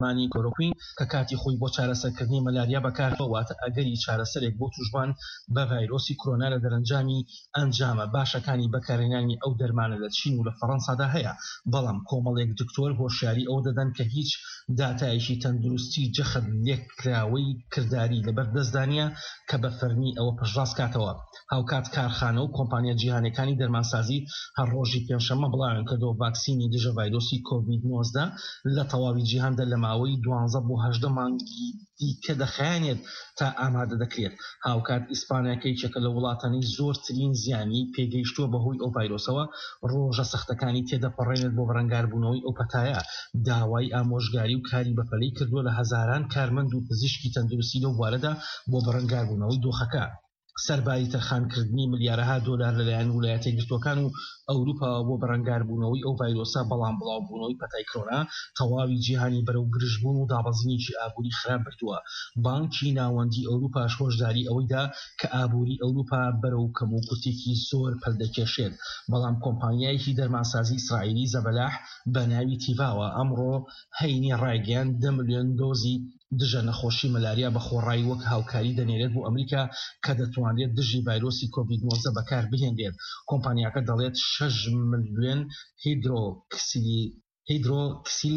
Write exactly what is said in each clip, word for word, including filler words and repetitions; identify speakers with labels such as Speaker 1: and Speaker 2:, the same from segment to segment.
Speaker 1: مانی کلۆروکوین کە کاتی خۆی بۆ چارەسەرکردنی مەلاریا بەکارەوەتە ئەگەری چارەسەرێک بۆ توشبان بە ڤایرۆسی کۆرۆنا لە دەرەنجامی ئەنجامە باشەکانی بەکارهێنانی ئەو دەرمانە لە چین و لە فەڕەنسادا هەیە، بەڵام کۆمەڵێک دکتۆر هۆشیاری ئەو دەدەن کە هیچ داتایشی تەندروستی جەخت لێکراوەی کردداری لەبەر دەستدانە کە بە فەرمی ئەوە پشتڕاست کاتەوە. هاوکات کارخانە و کۆمپانیا جیهانەکانی دەرمانسازی هەر ڕۆژی پێنجشەممە بڵاویان کردەوە ڤاکسینی دژە ڤایرۆسی کۆڤید نۆزدە لە تەواوی جیهاندا لە ماوەی دوانزە بۆ هەژدە مانگی دیکە دەخایەنێت تا ئامادە دەکرێت. هاوکات ئیسپانیاکەی چەکە لە وڵاتانی زۆرترین زیانی پێگەیشتووە بەهۆی ئەو ڤایرۆسەوە ڕۆژە سەختەکانی تێدەپەڕێنێت بۆ بەرەنگاربوونەوەی ئەو پەتایە. داوای ئامۆژگاری و کاری بەپەلەی کردووە لە هەزاران کارمەند و پزیشکی تەندروستی لەو بوارەدا بۆ بەرەنگاربوونەوەی دۆخەکە. سەرباری تەرخانکردنی ملیارەها دۆلار لەلایەن ویلایەتە یەکگرتووەکان و ئەوروپا بۆ بەرەنگاربوونەوەی ئەو ڤایرۆسە، بەڵام بڵاوبوونەوەی پەتای کۆرۆنا تەواوی جیهانی بەرەو گرژبوون و دابەزینێکی ئابووری خراپ بردووە. بانکی ناوەندی ئەوروپاش هۆشداری ئەوەیدا کە ئابووری ئەوروپا بەرەو کەموکورتێکی زۆر پەلدەکێشێت، بەڵام کۆمپانیایەکی دەرمانسازی ئیسرائیلی زەبەلاح بە ناوی تیڤاوە ئەمڕۆ هەینی ڕایگەیان دە ملیۆن دۆزی دژە نەخۆشی مەلاریا بە خۆڕایی وەک هاوکاری دەنێرێت بۆ ئەمریکا کە دەتوانێت دژی ڤایرۆسی کۆڤید نۆزدە بەکار بهێنرێت. کۆمپانیاکە دەڵێت شەش ملیۆن هیدرۆکسیل هیدرۆکسیل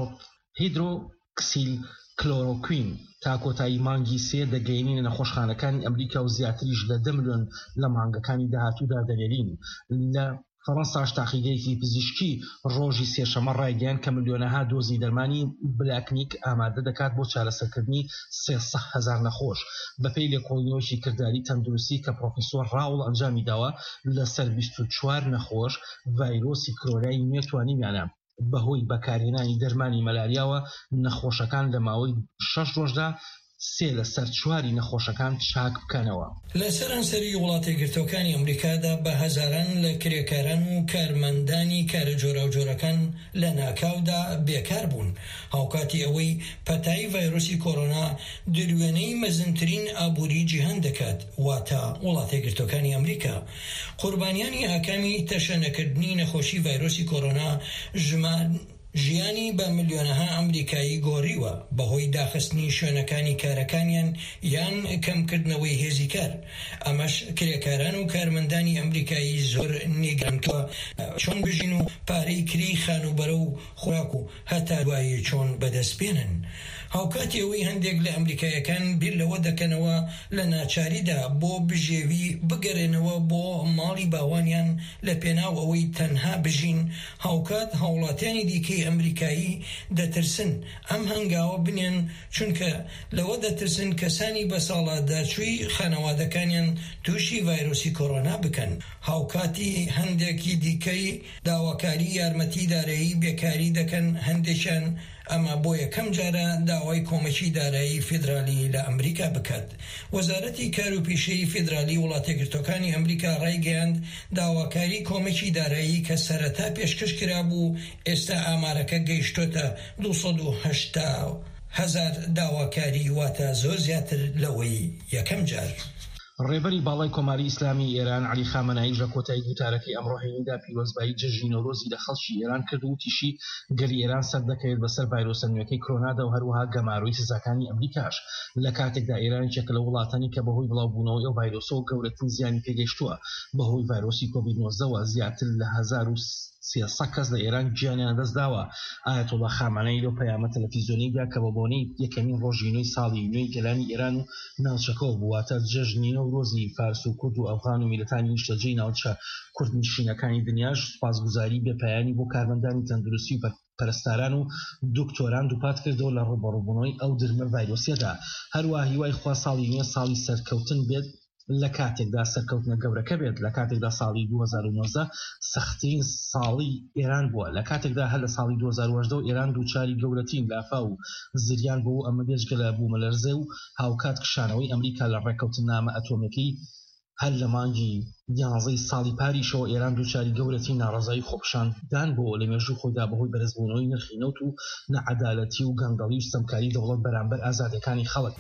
Speaker 1: هیدرۆکسیل کلۆروکوین تا کۆتایی مانگی سێ دەگەینە نەخۆشخانەکانی ئەمریکا و زیاتریش لە دە ملیۆن لە مانگەکانی داهاتوودا دەنێرین. لە فەڕەنساش تاقیگەیەکی پزیشکی ڕۆژی سێشەمە ڕایگەیان کە ملیۆنەها دۆزی دەرمانی بلاکنیک ئامادە دەکات بۆ چارەسەرکردنی سێسەد هەزار نەخۆش. بەپێی لێکۆڵینەوەیەکی کردداری تەندروستی کە پرۆفیسۆر ڕاوڵ ئەنجامی داوە لەسەر بیست و چوار نەخۆش ڤایرۆسی کۆرۆنای نێتوانیمیانە بەهۆی بەکارهێنانی دەرمانی مەلاریاوە نەخۆشەکان لە ماوەی شەش ڕۆژدا سێ لە سەر چواری نەخۆشەکان چاک بکەنەوە.
Speaker 2: لە سەرانسەری وڵاتە یەکگرتووەکانی ئەمریکادا بە هەزاران لە کرێکاران و کارمەندانی کارە جۆرە و جۆرەکان لە ناکاودا بێکار بوون، هاوکاتی ئەوەی پەتایی ڤایرۆسی کۆرۆنا دروێنەی مەزنترین ئابووری جیهان دەکات، واتە وڵاتە یەکگرتووەکانی ئەمریکا. قوربانیانی ئاکامی تەشەنەکردنی نەخۆشی ڤایرۆسی کۆرۆنا ژمان ژیانی بە ملیۆنەها ئەمریکایی گۆڕیوە بەهۆی داخستنی شوێنەکانی کارەکانیان یان کەمکردنەوەی هێزی کار. ئەمەش کرێکاران و کارمەندانی ئەمریکایی زۆر نیگەرانکەوە چۆن بژین و پارەی کری خانوبەرە و خوراک و هەتا دوایی چۆن بەدەست بێنن. هاوکاتی ئەوەی هەندێک لە ئەمریکایەکان بیر لەوە دەکەنەوە لە ناچاریدا بۆ بژێوی بگەڕێنەوە بۆ ماڵی باوانیان لە پێناو ئەوەی تەنها بژین، هاوکات هاوڵاتیانی دیکەی ئەمریکایی دەترسن ئەم هەنگاوە بنێن، چونکە لەوە دەترسن کەسانی بە ساڵاتداچووی خانەوادەکانیان تووشی ڤایرۆسی کۆرۆنا بکەن. هاوکاتی هەندێکی دیکەی داواکاری یارمەتیدارایی بێکاری دەکەن، هەندێکیان ئەمە بۆ یەکەم جارە داوای کۆمەکی دارایی فیدرالی لە ئەمریکا بکات. وەزارەتی کار و پیشەی فیدرالی وڵاتە یەکگرتووەکانی ئەمریکا ڕایگەیاند داواکاری کۆمەکی دارایی کە سەرەتا پێشکەش کرا بوو ئێستا ئامارەکە گەیشتۆتە دووسەد و هەشتا هەزار داواکاری، واتە زۆر زیاتر لەوەی یەکەم جار.
Speaker 1: ڕێبەری باڵای کۆماری ئیسلامی ئێران علی خامنەئی لە کۆتایی دووتارەکەی ئەمڕۆ هەینیدا پیرۆزبایی جەژنی نۆرۆزی لە خەڵکی ئێران کرد و تیشی گەلی ئێران سەر دەکەوێت بەسەر ڤایرۆسە نوێەکەی کۆرۆنادا و هەروەها گەماروی سزاکانی ئەمریکاش لە کاتێکدا ئێرانێکێک لە وڵاتانی کە بەهۆی بڵاوبوونەوەی ئەو ڤایرۆسەوە گەورەترین زیانی پێگەیشتووە بەهۆی ڤایرۆسی کۆڤید نۆزدە زیاتر لە هەزار و سێسەد کەس لە ئێران گیانیان دەستداوە. ئایەتوڵا خامنەئی لەو پەیامە تەلەڤیزیۆنیدا کە بە بۆنەی یەکەمین ڕۆژی نوێی ساڵی نوێی گەلانی ئێران و ناوچەکەەوە بواتە جەژنی نەورۆزی فارس و کورد و ئەفغان و میلەتانی نیشتەجێی ناوچە کوردنشینەکانی دنیاش سوپاسگوزاری بێپایانی بۆ کارمەندانی تەندروستی و پەرستاران و دکتۆران دووپات کردەوە لە ڕوبەڕووبوونەوەی ئەو درمە ڤایرۆسیەدا. هەروەها هیوای خوا ساڵی نوێ ساڵی سەرکەوتن بێت لە کاتێکدا سەرکەوتنە گەورەکە بێت، لە کاتێکدا ساڵی دوو هەزار و نۆزدە سەختترین ساڵی ئێران بووە، لە کاتێکدا هەر لە ساڵی دوو هەزار و هەژدە و ئێران دووچاری گەورەترین لافا و زریان بوو. ئەمە بێژگە لە بوومەلەرزە و هاوکات کشانەوەی ئەمریکا لە ڕێکەوتن نامە ئەتۆمەکەی هەر لە مانگی یانزەی ساڵی پاریشەوە ئێران دووچاری گەورەترین ناڕەزایی خۆپشاندان بۆ لە مێژوو خۆیدا بەهۆی بەرزبوونەوەی نرخی نەوت و نەعەدالەتی و گەندەڵی و ستەمکاری دەوڵەت بەرامبەر ئازادیەکانی خەڵک.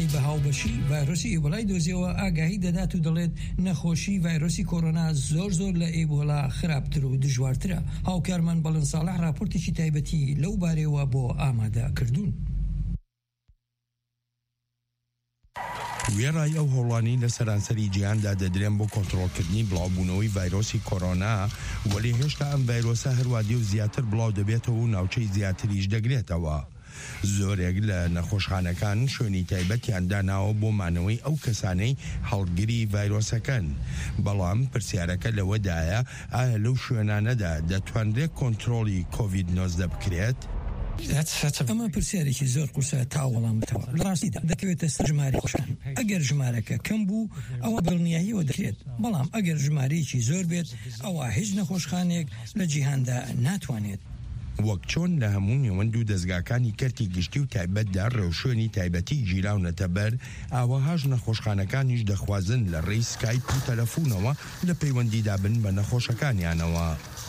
Speaker 2: بە هاوبەشی ڤایرۆسی ئیبۆلای دۆزیەوە ئاگاهی دەدات و دەڵێت نەخۆشی ڤایرۆسی کۆرۆنا زۆر زۆر لە ئیبۆلا خراپتر و دژوارترە. هاوکارمان بەڵند ساڵح راپۆرتێکی تایبەتی لەو بارەوە بۆ ئامادە کردوون.
Speaker 3: وێڕای ئەو هەوڵانی لە سەرانسەری جیهاندا دەدرێن بۆ کۆنتڕۆڵکردنی بڵاوبوونەوەی ڤایرۆسی کۆرۆنا، وەلی هێشتا ئەم ڤایرۆسە هەروادی و زیاتر بڵاو دەبێتەوە و ناوچەی زیاتریش دەگرێتەوە. زۆرێک لە نەخۆشخانەکان شوێنی تایبەتیان داناوە بۆ مانەوەی ئەو کەسانەی هەڵگری ڤایرۆسەکەن، بەڵام پرسیارەکە لەوەدایە ئایا لەو شوێنانەدا دەتوانرێت کۆنتڕۆڵی کۆڤید نۆزدە بکرێت؟
Speaker 2: ئەمە پرسیارێکی زۆر قورسە تا وەڵام بتەوە. لە ڕاستیدا دەکەوێتە سەر ژمارەی خۆشان. ئەگەر ژمارەکە کەم بوو ئەوە دڵنیاییەوە دەکرێت، بەڵام ئەگەر ژمارەیەکی زۆر بێت ئەوە هیچ نەخۆشخانێک لە جیهاندا ناتوانێت.
Speaker 3: وەک چۆن لە هەموو نێوەند و دەستگاکانی کەرتی گشتی و تایبەتدا ڕێوشوێنی تایبەتی گیراونەتە بەر، ئاوەهاش نەخۆشخانەکانیش دەخوازن لە ڕێی سکایپ و تەلەفۆنەوە لە پەیوەندیدا بن بە نەخۆشەکانیانەوە.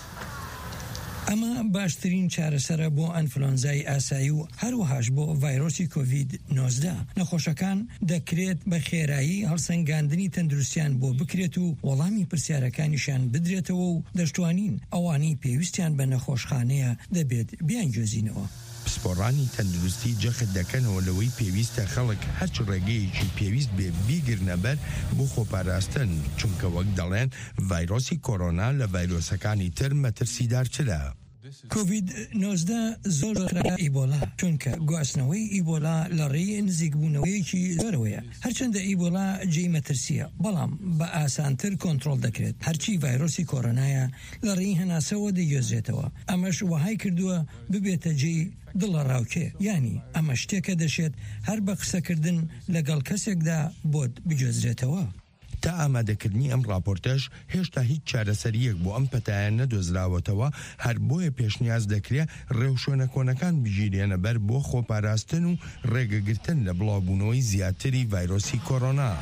Speaker 2: ئەمە باشترین چارەسەرە بۆ ئەنفلۆنزای ئاسایی و هەروەهاش بۆ ڤایرۆسی کۆڤید نۆزدە. نەخۆشەکان دەکرێت بە خێرایی هەڵسەنگاندنی تەندروستیان بۆ بکرێت و وەڵامی پرسیارەکانیشان بدرێتەوە و دەشتوانین ئەوانی پێویستیان بە نەخۆشخانەیە دەبێت بیانگوێزینەوە.
Speaker 3: پسپۆڕانی تەندروستی جەخت دەکەنەوە لەوەی پێویستە خەڵک هەرچ ڕێگەیەکی پێویست بێ بیگرنە بەر بۆ خۆپاراستن، چونکە وەک دەڵێن ڤایرۆسی کۆرۆنا لە ڤایرۆسەکانی تر مەترسیدارترە.
Speaker 2: کۆڤید نۆزدە زۆر خراپە ئیبۆلا، چونکە گواستنەوەی ئیبۆلا لە ڕێی نزیکبوونەوەیەکی زۆرەوەیە. هەرچەندە ئیبۆلا جێی مەترسیە، بەڵام بە ئاسانتر کۆنتڕۆڵ دەکرێت. هەرچی ڤایرۆسی کۆرۆنایە لە ڕێی هەناسەوە دەیۆزێتەوە. ئەمەش وەهای کردووە ببێتە جێی دڵە ڕاوکێ، ینی ئەمە شتێکە دەشێت هەر بە قسەکردن لەگەڵ کەسێکدا بۆت بجۆزرێتەوە.
Speaker 3: تا ئامادەکردنی ئەم راپۆرتەش هێشتا هیچ چارەسەریەک بۆ ئەم پەتایان نەدۆزراوەتەوە، هەر بۆیە پێشنیاز دەکرێت ڕێوشوێنە کۆنەکان بژیرێنە بەر بۆ خۆپاراستن و ڕێگەگرتن لە بڵاوبوونەوەی زیاتری ڤایرۆسی کۆرۆنا.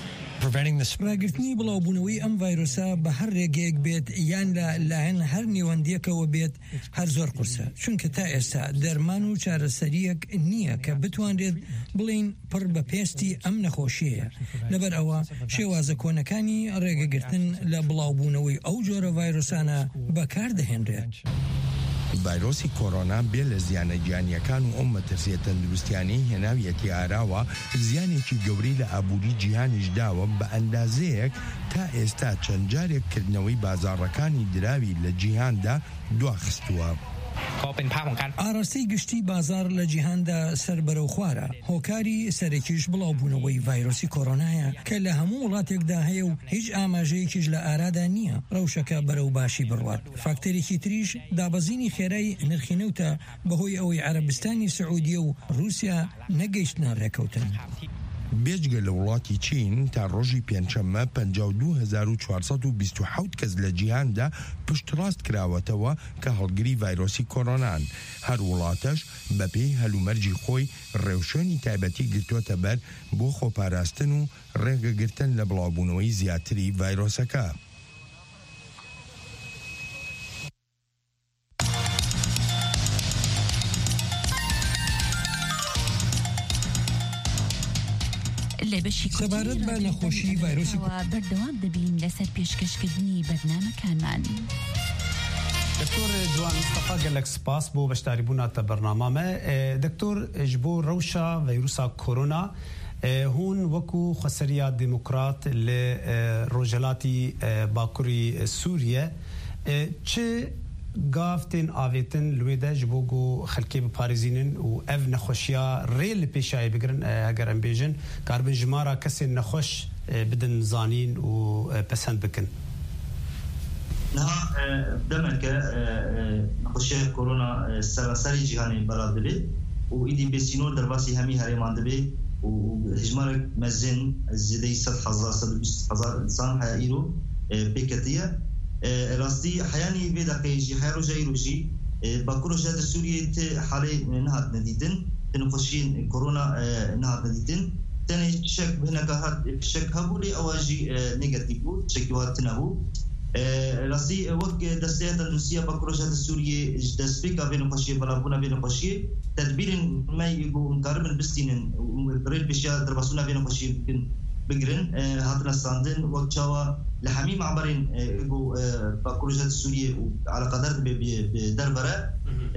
Speaker 2: ڕاگررتنی بڵاوبوونەوەی ئەم ڤایرۆسە بە هەر ڕێگەیەک بێت یان لە لایەن هەر نێوەندیەکەوە بێت هەر زۆر قورسە، چونکە تا ئێستا دەرمان و چارەسەریەک نییە کە بتوانرێت بڵین پڕ بە پێستی ئەم نەخۆشیەیە. لەبەر ئەوە شێوازە کۆنەکانی ڕێگەگرتن لە بڵاوبوونەوەی ئەو جۆرە ڤایرۆسانە بەکاردەهێنرێت.
Speaker 3: ڤایرۆسی کۆرۆنا بێ لە زیانە گیانیەکان و ئەو مەترسیە تەندروستیانەی هێناویەتی ئاراوە، زیانێکی گەورەی لە ئابووری جیهانیش داوە بە ئەندازەیەک تا ئێستا چەند جارێککردنەوەی بازاڕەکانی دراوی لە جیهاندا دواخستووە.
Speaker 2: ئاراستەی گشتی بازار لە جیهاندا سەر بەرەو خوارە. هۆکاری سەرەکیش بڵاوبوونەوەی ڤایرۆسی کۆرۆنایە کە لە هەموو وڵاتێکدا هەیە و هیچ ئاماژەیەکیش لە ئارادا نییە ڕەوشەکە بەرەو باشی بڕوات. فاکتەرێکی تریش دابەزینی خێرای نرخی نەوتە بەهۆی ئەوەی عەرەبستانی سعودیە و رووسیا نەگەیشتنە ڕێکەوتن.
Speaker 3: بێجگە لە وڵاتی چین تا ڕۆژی پێنجشەممە پەنجا و دوو هەزار و چوارسەد و بیست و حەوت کەس لە جیهاندا پشتڕاست کراوەتەوە کە هەڵگری ڤایرۆسی کۆرۆنان. هەر وڵاتەش بەپێی هەلومەرجی خۆی ڕێوشێنی تایبەتی گرتوۆتە بەر بۆ خۆپاراستن و ڕێگەگرتن لە بڵاوبوونەوەی زیاتری ڤایرۆسەکە.
Speaker 2: سەبارەت بە نەخۆشی ڤایرۆسی
Speaker 4: بەردەوام دەبین لەسەر پێشکەشکردنی بەرنامەکانمان.
Speaker 5: دکتۆر جوان مستەفا گەلک سپاس بۆ بەشداریبوونا تە بەرنامامە. دکتۆر ji bo rewşa vîrusa korona hûn wekû xweseriya demokrat li Rojhilatî Bakurî Sûriye çi gavtên avêtin li wê de ji bo ku xelkê biparêzînin û ev nexweşiya rê li pêşayê bigirin heger em bêjin karibin ji mara kesên nexweş bidin zanîn û pesend bikin.
Speaker 6: Niha demeke nexweşiya korona seraserî cîhanê belav dibe û îdî bêsînor derbasî hemî herêman dibe û hejmarek mezin zêdeyî sed hezar sed û bîst hezar insan heya îro pêketiye. راستي حياني بيدا كيجي حيرو جايروجي باكورو شهادة سوريا حالي نهات نديدن تنخشين كورونا نهات نديدن تاني شك هنا كهات شك هبولي اواجي نيجاتيفو شك واتنهو راستی وقت دسته تندرستی با پروژه سوریه دستپیک بین خوشی بلابونا بین خوشی تدبیر ما يقوم قاربن بستين بريد بشيا درباسونا بين خوشي بقرن هاتنا ستاندن وقت شوا لحميم عبرين يقو بروجة سوريا على قدر بدربرة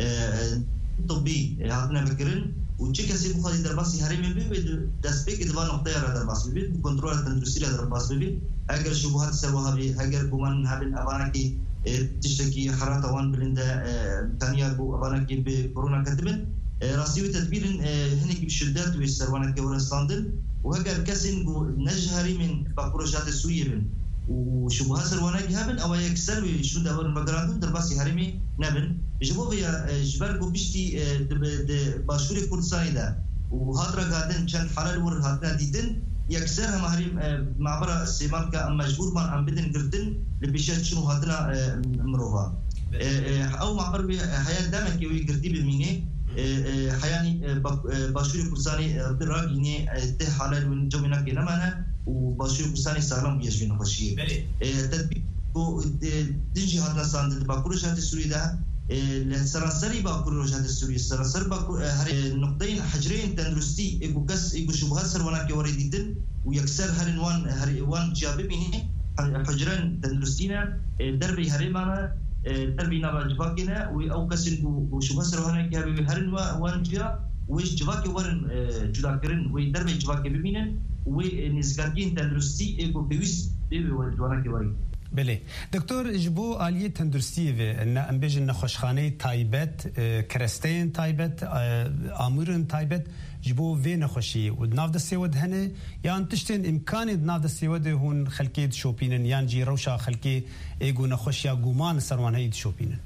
Speaker 6: طبي هاتنا بقرن وشيء كسي بخاري درباسي هرمي بي دسبيك دبان نقطة درباس بي كنترول التندرسي درباس بي اگر شبهات سواها بي اگر كمان هبن ابانكي تشتكي حرارة وان بلندا تانيا بو ابانكي بكورونا كتبن راسي تدبير هنيك بشدات ويسروانك كورستاندن وهجر كسن نجهري من بروجات السورية بن وشبهات سروانك هبن او يكسر شو دور مقراندون درباسي هرمي نبن جبوا يا جبركو بشتي باشوري كردستاني ده وهاترا قاعدين كان حلال ور هاتنا ديدن يكسرها مهريم معبر سيمان كان مجبور من عم بدن قردن لبيشات شنو هاتنا مروفا او معبر حياة دامك يوي قردي بالميني حياني باشوري كردستاني براغيني ته حلال من جوينا كنا معنا وباشوري كردستاني سالم بيجبين خوشي تدبير دنجي هاتنا ساند باكروجات السوري ده السراسري باكروجات السوري السراسر باكو هري نقطتين حجرين تندرستي ايكو كس ايكو شبهات سروانا كواريدين ويكسر هرين وان هري وان جاببيني حجرين تندرستينا دربي هري معنا دربي نابا جباكينا او كسن وشبهات سروانا كابي هرين وان جا ويش جباكي ورن جداكرين ويدربي جباكي ببينن ونزگارگين تندرستي ايكو بيوس بيبي وجوانا كواري
Speaker 5: بله دکتر جبو آلیه تندرستی و نه امبیج نخوشخانه تایبت کرستین تایبت آمورن تایبت جبو و نخوشی و ناف دستی ود هنه یا انتشتن امکانی ناف دستی ود هون خلقی شوپینن یان جی روشا خلقی ایگو نخوشی گومان سروان هید شوپینن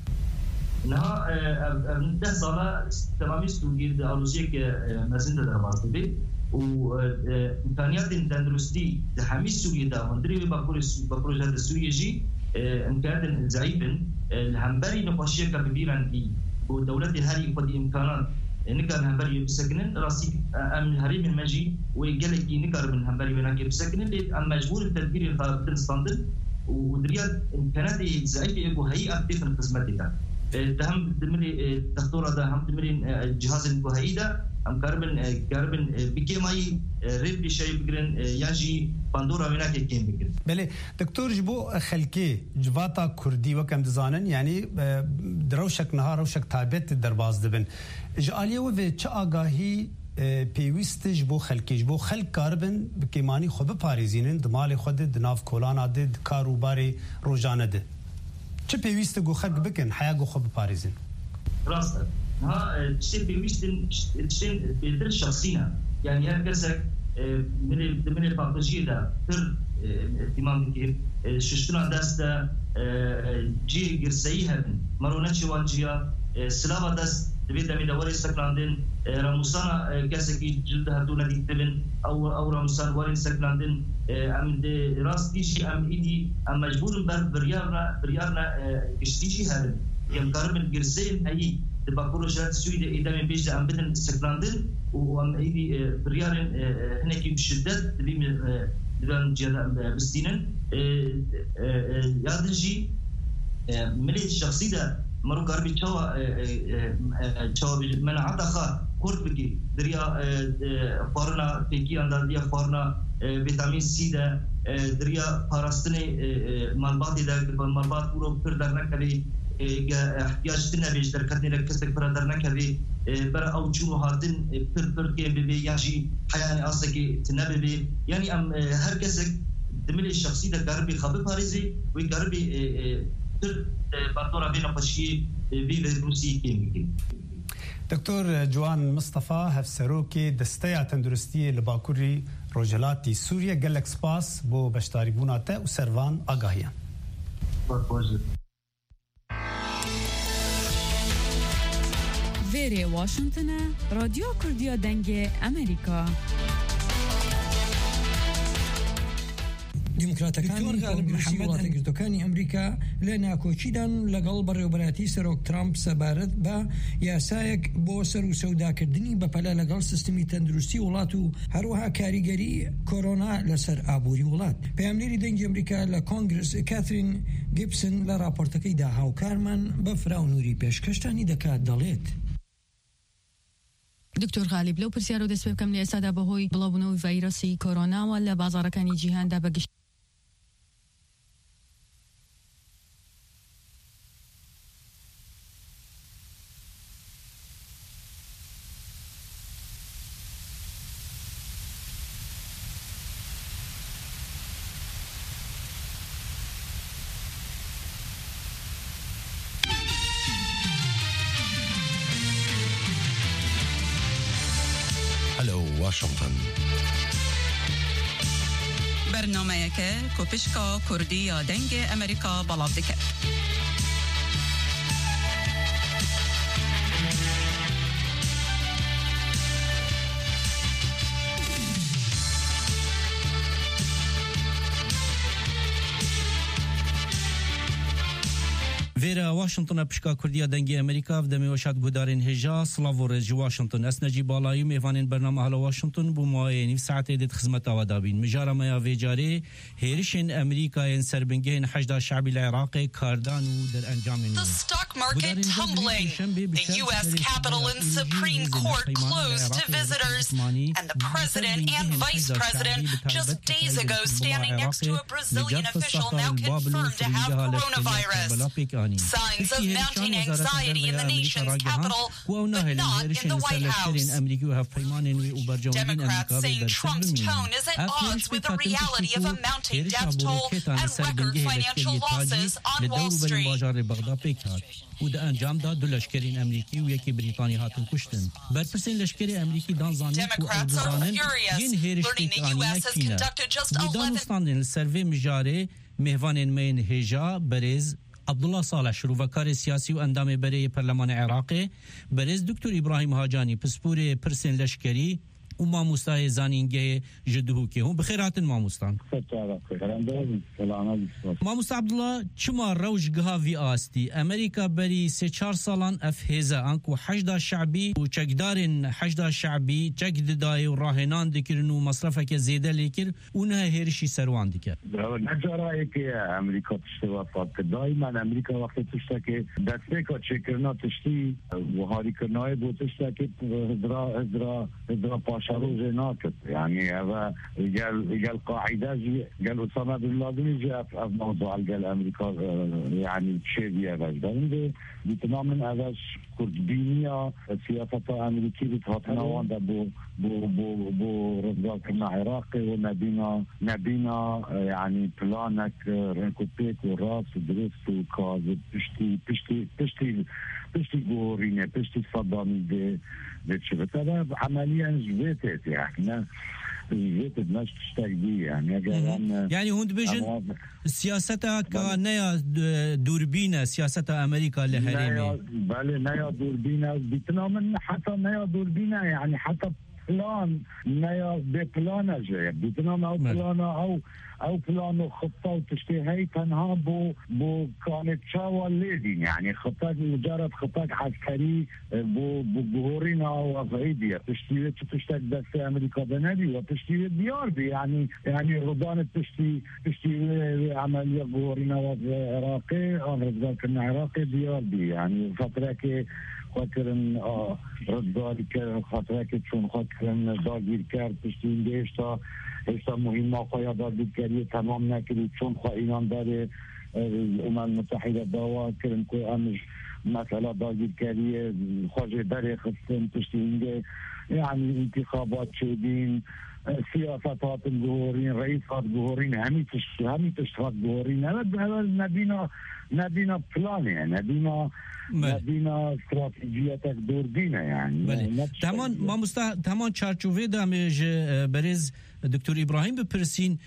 Speaker 6: نه ده ساله تمامی سوگیر آلوزیه که مزنده در باسته بید وإمكانيات التندرستي لحمي سوريا دا وندري ببروجات السورية جي إمكانيات زعيبا الهمبري نقاشية كبيرة في ودولة هذه قد إمكانات نكر الهمبري بسكنن راسي أم هري من مجي ويجلك نكر من الهمبري بناك بسكنن أم مجبور التدبير الفلسطيني ودريات إمكانات زعيبة يبو هي أكتيف القسمة تهم دمري دكتورة ده هم دمري الجهاز البهائي ده ام كاربن كاربن بكيماي ريب بشيء بقرن ياجي باندورا مناك كيم بقرن
Speaker 5: بله دكتور جبو خلكي جواتا كردي وكم دزانن يعني دروشك نهار روشك تابت درباز دبن جاليه و چ آگاهی پیوست جبو خلکی جبو خلق کاربن بکیمانی خو بپاریزینن دمال خود دناف کولان عدد کاروباری روزانه ده چه پیوست گو خلق بکن حیا گو خو بپاریزین
Speaker 6: راست ها تشتي بيويستن تشتي بيدر شخصينا يعني هكذا من من الباطجيه ده تر اهتمام كيف ششتنا دست جي غرسيها مرونتشي والجيا سلاوا دست تبيت من دوري سكلاندين راموسانا كاسكي جلد هدونا ديتبن او او راموسان ورين سكلاندين ام دي راس شيء ام ايدي ام مجبور بر بريارنا بريارنا كشتيجي هذا يمكن من غرسين هي ببروجات سوريا إذا من بيجي عم بدن سكلاندن وعم يدي بريارن هناك بشدة تبي بدن جدا بستينن يادنجي ملي الشخصي ده مرو قربي تشوا تشوا من عطخا كورت بكي دريا فارنا بيكي عند دريا فارنا فيتامين سي ده دريا فارستني مالبات ده مالبات برو بردرنا كذي احتياج تنا بيش دركتني ركزتك برادرنا كذي برا أو شنو هادن بر بر كي ببي يعني حياني أصلك تنبي يعني أم هركزك دملي الشخصي ده قربي خبر باريزي ويقربي بر بطورة بين قشي بي روسي كيميكي
Speaker 5: دكتور جوان مصطفى هفسروكي دستيا تندرستي لباكوري روجلاتي سوريا جالك سباس بو بشتاري بوناتا وسرفان آگاهيان
Speaker 4: ویری واشنطن رادیو کردیا دنگ امریکا
Speaker 2: دیموکراتەکانی کۆنگرسی وڵاتە یەکگرتووەکانی ئەمریکا لە ناکۆچیدان لەگەڵ بەڕێوەبەراتی سەرۆک ترامپ سەبارەت بە یاسایەک بۆ سەر و سەوداکردنی بەپەلە لەگەڵ سیستمی تەندروستی وڵات و هەروەها کاریگەری کۆرۆنا لەسەر ئابووری وڵات. پەیامنێری دەنگی ئەمریکا لە کۆنگرس کاترین گیبسن لە راپۆرتەکەیدا هاوکارمان بە فراونوری پێشکەشتانی دەکات دەڵێت.
Speaker 7: دکتۆر غالیب لەو پرسیارە و دەست پێ بکەم لە ئێستادا بەهۆی بڵاوبوونەوەی ڤایرۆسی کۆرۆناوە لە بازاڕەکانی جیهاندا بەگشت
Speaker 3: واشنطن.
Speaker 8: برنامه که کوپشکا کردی یا دنگ امریکا بلاو دکه.
Speaker 9: ویرا واشنطن پشکا کردیا دنگی امریکا و دمی وشاد گودارین هجا سلاو و رجی واشنطن اسنجی بالایی میوانین برنامه حالا واشنطن بو مایه نیف ساعته دید خدمت آوادابین مجارا مایا ویجاره هیرشن امریکا ین سربنگین حجدا شعبی العراقی کاردانو در انجام نو.
Speaker 8: The stock market tumbling. The U S Capitol and Supreme Court closed to visitors, and the president and vice president just days ago standing next to a Brazilian official now confirmed to have coronavirus. Signs of mounting anxiety in the nation's capital, but not in the White House. Democrats saying Trump's tone is at odds with the reality of a mounting death toll and record financial losses on Wall Street.
Speaker 9: و در انجام داد دو لشکرین امریکی و یکی بریتانی هاتن کشتن. برپرسین لشکری امریکی دانزانی و اردوغانن ین هیرشتی که آنی نکینه. و دانستاندن سروی مجاره مهوانین مین هجا برز عبدالله صالح شروعکار سیاسی و اندام برای پارلمان عراقی برز دکتر ابراهیم هاجانی پسپور پرسین لشکری و ماموستای زانینگه جدهو که هم بخیراتن ماموستان ماموستا عبدالله چما روش گهاوی آستی امریکا بری سه چار سالان افهزه انکو حجدا شعبی و چکدارن حجدا شعبی چک ددای و راهنان دکرن و مصرفه که زیده لیکر اونها هیرشی سروان دکر
Speaker 10: نجارایی که امریکا تشتی وفاد که دایما امریکا وقتی تشتی که دسته که چکرنا تشتی و هاری کرنای بود تشتی که هدرا هدرا هدرا پاش شروع ناقص يعني هذا قال قال قاعدة قال أسامة بن لادن جاء في موضوع قال أمريكا يعني شيء هذا ده بتمام هذا كردية سياسة أمريكية بتهاتنا واندا بو بو بو بو رزق كنا عراقي ونبينا نبينا يعني بلانك رنكوبيك وراس ودرس وكاز بشتي بشتي بشتي بشتي جورينه بشتي صدامي ده بتشوف هذا عمليا جبتت يعني جبتت مش تشتغلي يعني
Speaker 9: يعني هند بيجن سياستها كنيا دوربينه سياسة أمريكا لهريمي
Speaker 10: بله نيا دوربينه بتنامن حتى نيا دوربينه يعني حتى بلان نيا ببلانه جاي بتنام أو بلانه أو او بلان و خطه و تشتی هی تنها بو بو كانت شاوى الليدين يعني خطه مجرد خطه عسكري بو بو جهورنا وضعيدية تشتي تشتك دست امريكا بنادي وتشتي ديار دي يعني يعني رضان تشتي تشتي عمليه جهورنا وعراقي انا رضا كنا عراقي ديار دي يعني فتره كي خاطرن رداری که خاطره که چون خاطرن داگیر کرد پشتی این دیشتا هشتا مهم آقای دادگیری تمام نکرد چون خواه اینان داره امم متحده دعوا کردن که امش مسئله داگیرکاری خواجه داره خستن پشتی اینگه یعنی انتخابات شدین سیاستات جهورین رئیسات جهورین همین تشت همین تشتات جهورین نبینا نبینا پلانه نبینا نبینا استراتژیات دوربینه يعني
Speaker 9: تمام ما مستا تمام چارچوبه دامج برز دكتور ابراهيم بپرسين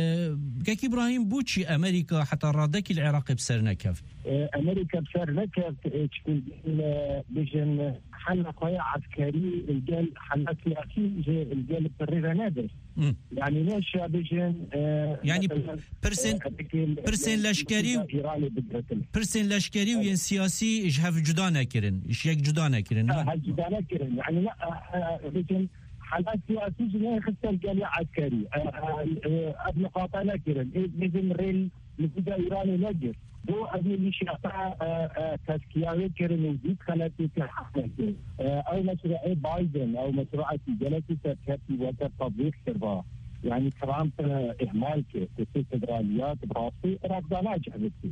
Speaker 9: كيك ابراهيم بوچي امريكا حتى رادك العراق بسر نكف
Speaker 10: امريكا بسر نكف بيجن حلقة عسكري الجال حلقة سياسي الجال بريرة نادر يعني ليش بيجن
Speaker 9: يعني برسن برسن لشكري برسن لشكري وين سياسي ايش هاف جدا نكرن ايش يك جدا نكرن
Speaker 10: ها جدا نكرن يعني لا بيجن حلقة سياسي جنيه خصة الجال عسكري قبل قاطع كرن بيجن ريل لفدا إيراني نجر دو أبي اللي شاطع تسكياوي كرن وزيد خلاتي كحقيقي أو مشروع بايدن أو مشروع جلسة تركي وتر تطبيق سربا يعني ترامب إهمال في فدراليات براسي رافضانا جهبتي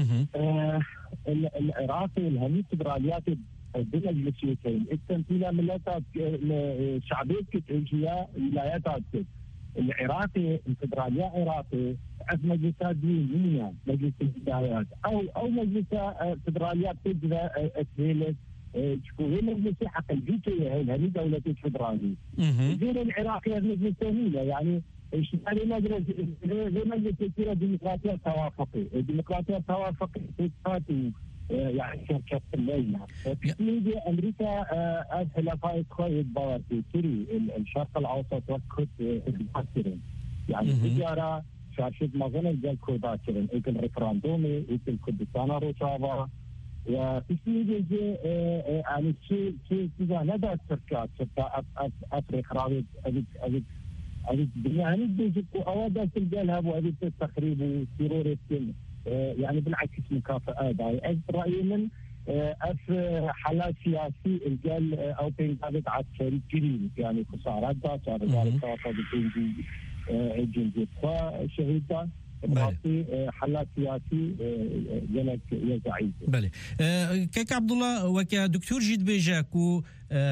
Speaker 10: العراقي الهمي فدراليات الدول المسيوتين التمثيل ملاتات شعبية كتعيشية ولايات عدد العراقي الفدرالية عراقي في مجلسات دينية مجلس الولايات او او مجلس فدراليات تجرى تهيلت تكون هي مجلس حق الفيتو هي هذه دولة الفدرالية غير العراقي مجلس ثانية يعني اشتغل مجلس غير مجلس كثيرة ديمقراطية توافقي الديمقراطية التوافقي تاتي يعني شركة الليلة في أمريكا الحلفاء خويد بوارتي تري الشرق الأوسط وكت الباكرين يعني تجارة شاشة مظنة جال كوداكرين إيكل ريفراندومي إيكل كردستان روشابا وفي سيدي يعني شيء شيء كذا ندى الشركات شركة أفريق راوي أبيك أبيك أبيك يعني بيجي أودا تلقالها وأبيك تخريب وتيرور السن يعني بالعكس مكافآت هاي رأيي من اف حالات سياسي الجال او بينقابت عسكري كريم يعني خسارات دا صار ذلك خاطر بتنجي جنجي فشهيدا براسي حالات سياسي جلك يزعيد
Speaker 9: بله كيك عبد الله وكا دكتور جيد بيجاكو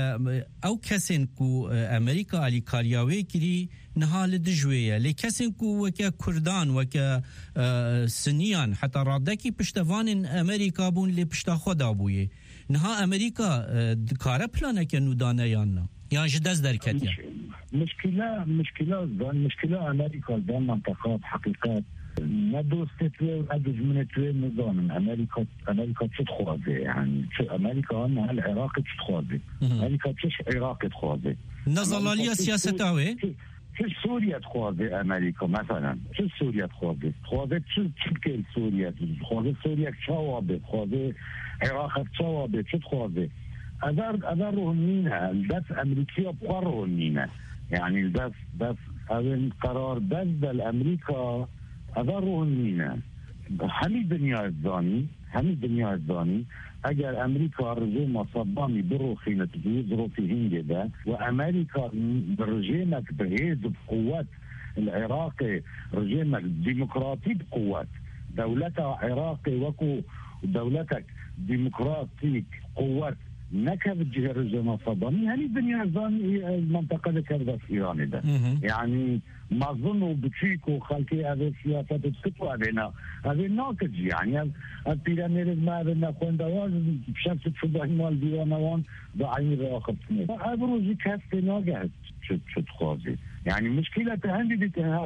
Speaker 9: او كسنكو امريكا علي كارياوي كري نهال دجويه لكسنكو وكا كردان وكا سنيان حتى رادكي پشتوان امريكا بون لي پشتا خدا بويه نها امريكا دكاره بلانا كنو دانيانا يعني جداز دركتيا
Speaker 10: مشكله مشكله مشكله امريكا ده منطقات حقيقات ندوستي وادجمنتي نظام امريكا امريكا تخوازي يعني امريكا انا العراق تخوازي امريكا تش عراق تخوازي
Speaker 9: نظلاليه سياستاوي
Speaker 10: في سوريا تخوازي امريكا مثلا في سوريا تخوازي تخوازي تشكل سوريا تخوازي سوريا شوابه تخوازي عراق شوابه تخوازي اذر اذر هنينا الدف امريكيه بقروا هنينا يعني الدف دف هذا قرار بس الامريكا أضروا هنينا همي دنيا الزاني همي دنيا الزاني اگر امريكا رجيم صدامي بروخينة بيزرو في هنجدا وامريكا رجيمك بهيز بقوات العراقي رجيمك ديمقراطي بقوات دولتها عراقي وكو دولتك ديمقراطي قوات نكب جهة رجيم صدامي هني دنيا الزاني المنطقة ذكرت في ايران ده يعني ما ظنوا بتشيكو خلقي هذه السياسة تسكتوا علينا هذه ناقج يعني البيراميد ما بدنا كون دواز بشمس تفضح مال ديوانوان ضعين راقب سنة أبروزي كاستي ناقعد شو تخوزي يعني مشكلة عندي دي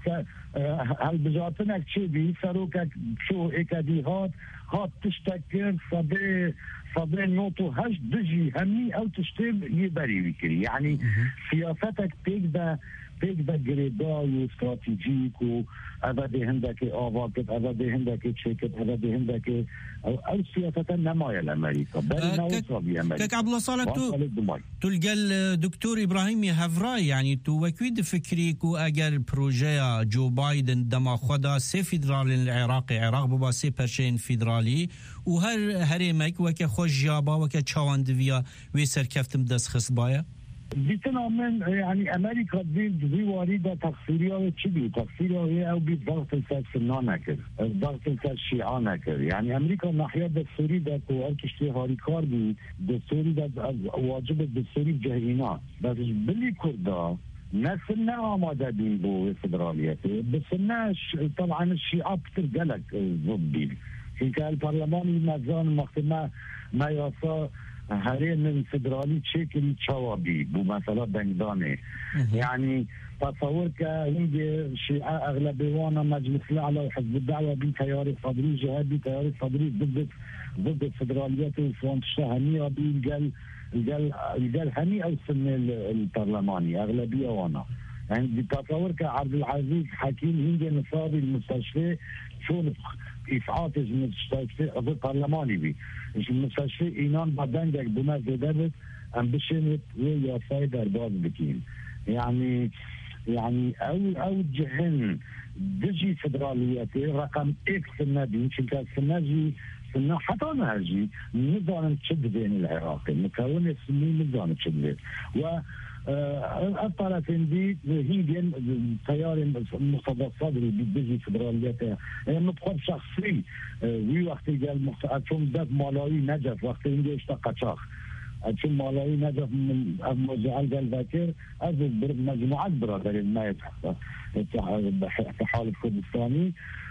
Speaker 10: هل بجاتنك شي بي سروكك شو اكادي هات هات تشتكر صبي صبي نوتو هش دجي همي او تشتغل يبري بكري يعني سياستك تقدر تقدر جريداي استراتيجيك وأبدي هندك آواقت أبدي هندك تشيكت أبدي هندك أو أو سياسة نماية الأمريكا بل نوصل بأمريكا
Speaker 9: كك عبد الله صالح تو تلقى الدكتور إبراهيم هفراي يعني تو وكيد فكريك وأجر بروجيا جو بايدن دما خدا سي فيدرال العراقي عراق بابا سي برشين فيدرالي وهر هريمك وكا خوش جابا وكا تشاواندفيا ويسر كفتم دس خصبايا
Speaker 10: بيتنا من يعني امريكا دي دي وريده تقصيريه تشبي تقصيريه هي او بالضغط السنانه كده الضغط الشيعانه كده يعني امريكا ناحيه السوري ده او تشتري هاريكار دي السوري ده واجب السوري جهينا بس باللي كردا نسنا آماده دين بو فدراليته بس الناس طبعا الشيعة بترجلك ضبي في البرلمان مازال مختمه ما يصا هري من فدرالي تشكل شوابي بو مثلا بنجداني يعني تصور كهندي شيعة أغلبيوانا مجلس الأعلى وحزب الدعوة بتيار صدري جهادي تيار صدري ضد ضد الفدراليات والفرنسية هنية بيقال الجال الجال هني او السنه البرلماني اغلبيه وانا يعني بتصور كعبد العزيز حكيم هندي نصابي المستشفى شو إفعاته المستشفى عضو برلماني بي المستشفى إينان بعدين بما زدت أم بشنت ويا فايدة باز بكين يعني يعني أو أو جهن دجي فدرالياتي رقم إكس النادي يمكن كان النادي سنة حتى نهجي نظام تشد بين العراقي مكون السنين نظام تشد بين و الطرفين دي هي التيار المقتدى الصدري بيجي فدرالياتها مطلب شخصي وي وقت قال مختارهم داب مالاوي نجف وقت اللي اشتقى شخص ثم مالاوي نجف من مجال قال ذاكر هذا مجموعات برادر ما يتحقق التحالف الكردستاني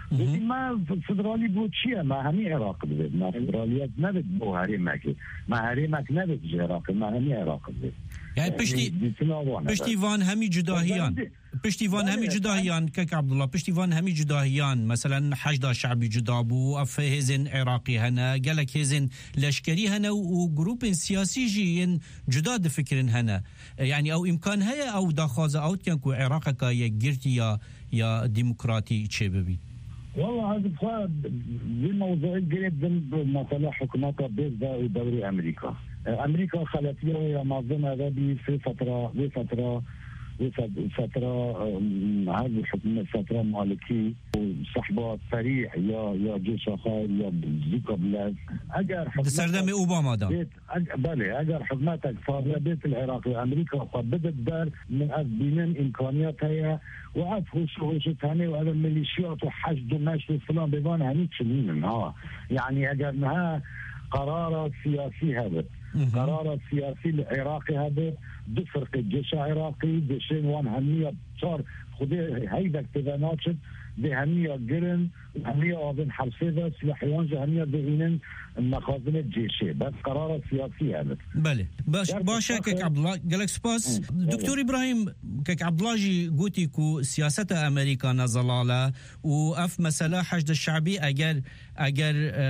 Speaker 10: ما فدرالي بوتشيا ما هني عراق بزيد ما فدراليات نبت بو هريماكي ما هريماك نبت عراق ما هني عراق بزيد
Speaker 9: يعني بشتي بشتي فان همي جداهيان بشتي فان همي جداهيان كك عبد الله بشتي فان همي جداهيان مثلا حشد شعبي جدابو اف هزن عراقي هنا قالك هزن لشكري هنا وجروب سياسي جين جداد فكرن هنا يعني او امكان هيا او داخازه او كانكو عراقك يا جرتي يا يا ديمقراطي تشببي
Speaker 10: والله هذا بالموضوع قريب من مصالح حكومات بيزا ودوري امريكا امريكا خلفيه يا منظمه هذه في فتره في فتره في فتره هذه الحكومه فتره مالكي وصحبات سريع يا يا جيش خير يا زيكا بلاد اجر
Speaker 9: سردمي اوباما ده
Speaker 10: بله اجر حكومتك صار بيت العراق وامريكا بدت دار من بين امكانياتها وعرفوا شو شو ثاني وهذا الميليشيات وحشد وماشي فلان بيبان هنيك شنين ها يعني اجر انها قرار سياسي هذا قرار سياسي العراقي هذا بفرق الجيش العراقي جيشين وان هنية صار خذي هيدا اكتفاناتشت بهنية قرن هنية وابن حرسيدة سلاحيان هنية بهنين المخازن الجيشي بس قرار سياسي هذا
Speaker 9: بله باش باشا كك عبد الله قالك سباس دكتور ابراهيم كك عبد الله جي قوتي كو سياسة امريكا نزلاله واف مساله حشد الشعبي اگر اگر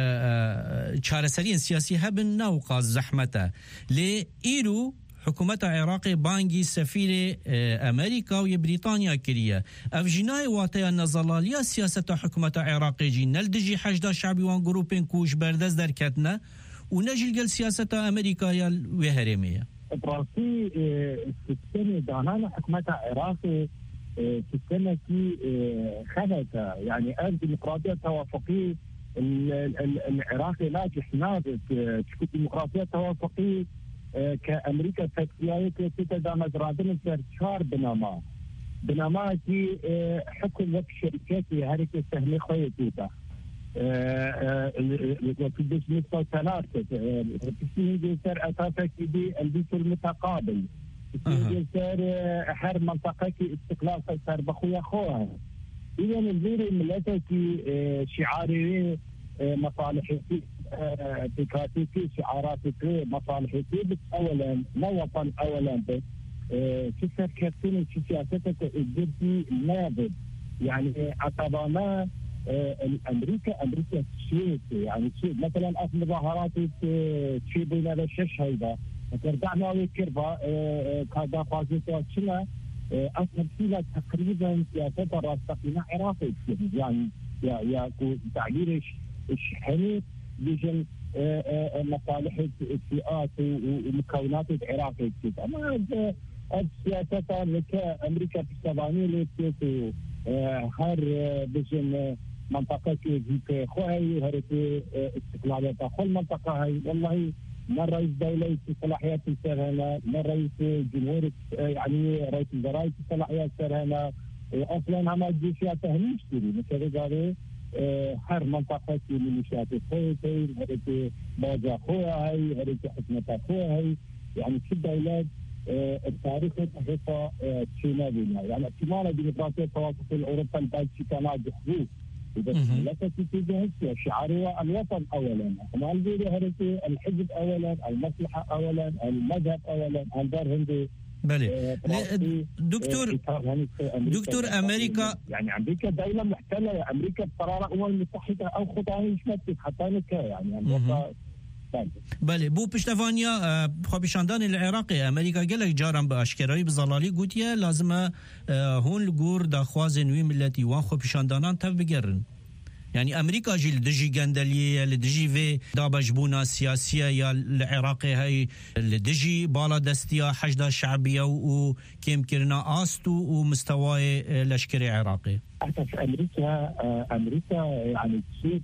Speaker 9: چارەسەریان سیاسی هەبن ناوقا زەحمەتە لێ ئیرو حکوومەتە عێراقی بانگی سەفیرێ ئەمریکا و بریتانیا کریە ئەف ژینای واتەیە نەزەڵالیە سیاسەتە حکوومەتە عێراقیجی نەلدژی حەشدا شعبی وان گروپێن کوش بەردەست دەرکەتنە و نەژیل گەل سیاسەتە ئەمریکایە وێ هەرێمەیە
Speaker 11: براسي سيستم دانان حكومة عراقي سيستمكي خلت يعني الديمقراطية التوافقية العراقي ناجح نابت تكون ديمقراطية توافقية كأمريكا تكتياية تتدامج رادن سرشار بناما بناما كي حكم وك شركاتي هاريك سهمي خويتيتا وكدش نصف ثلاثة تسميه جسر أساسا كدي البيت المتقابل تسميه جسر حر منطقة كي استقلال سر بخويا خوها إذا الزيري ملتا كي شعاري مصالحتي بكاتيكي شعاراتي مصالحتي بس أولا لا وطن أولا بس كسر كرتين سياستك الجدي نابد يعني عطبانا امريكا امريكا شيء يعني شيء مثلا اصل مظاهرات شيء بين الشش هيدا ترجعنا وكربا كذا فازت شنا اصلا فيها تقريبا سياسه راستقينا عراقي يعني يا يا تعبير الشحني بيجن مصالح الفئات ومكونات العراقي اما السياسه امريكا في السبعينات اللي هر بيجن منطقة كي خوهي هرتي استقلالية كل منطقة هاي والله ما رئيس دولة صلاحيات السرهنا ما رئيس جمهور يعني رئيس الوزراء صلاحيات السرهنا أصلا هم الجيشات هنيش تري مثل قالوا هر منطقة كي ميليشيات خوهي هرتي باجا خوها هاي هرتي حكمة خوها هاي يعني كل دولة التاريخ تحقيقها شينا بينا يعني احتمال الديمقراطية التوافق الأوروبا الباجي كان حدوث إذا لا تتجه شعارها الوطن أولا ما الفيديو هرتي الحزب أولا المصلحة أولا المذهب أولا الدار هندي
Speaker 9: بله دكتور دكتور أمريكا
Speaker 11: يعني أمريكا دولة محتلة أمريكا بقرار الأمم المتحدة أو خطاها يشمتك حتى نكا يعني
Speaker 9: بله بو پشتوانیا خوابشاندان العراقی امریکا گلک جارم به اشکرایی بزلالی گوتیه لازمه هون لگور داخواز نوی ملتی وان خوابشاندانان تف بگرن يعني أمريكا جي لدجي جندلية لدجي في دابجبونا سياسية يا العراقي هاي لدجي بالا دستيا حشدة شعبية وكيم كرنا آستو ومستوى لشكري عراقي.
Speaker 11: حتى في أمريكا أمريكا يعني تصير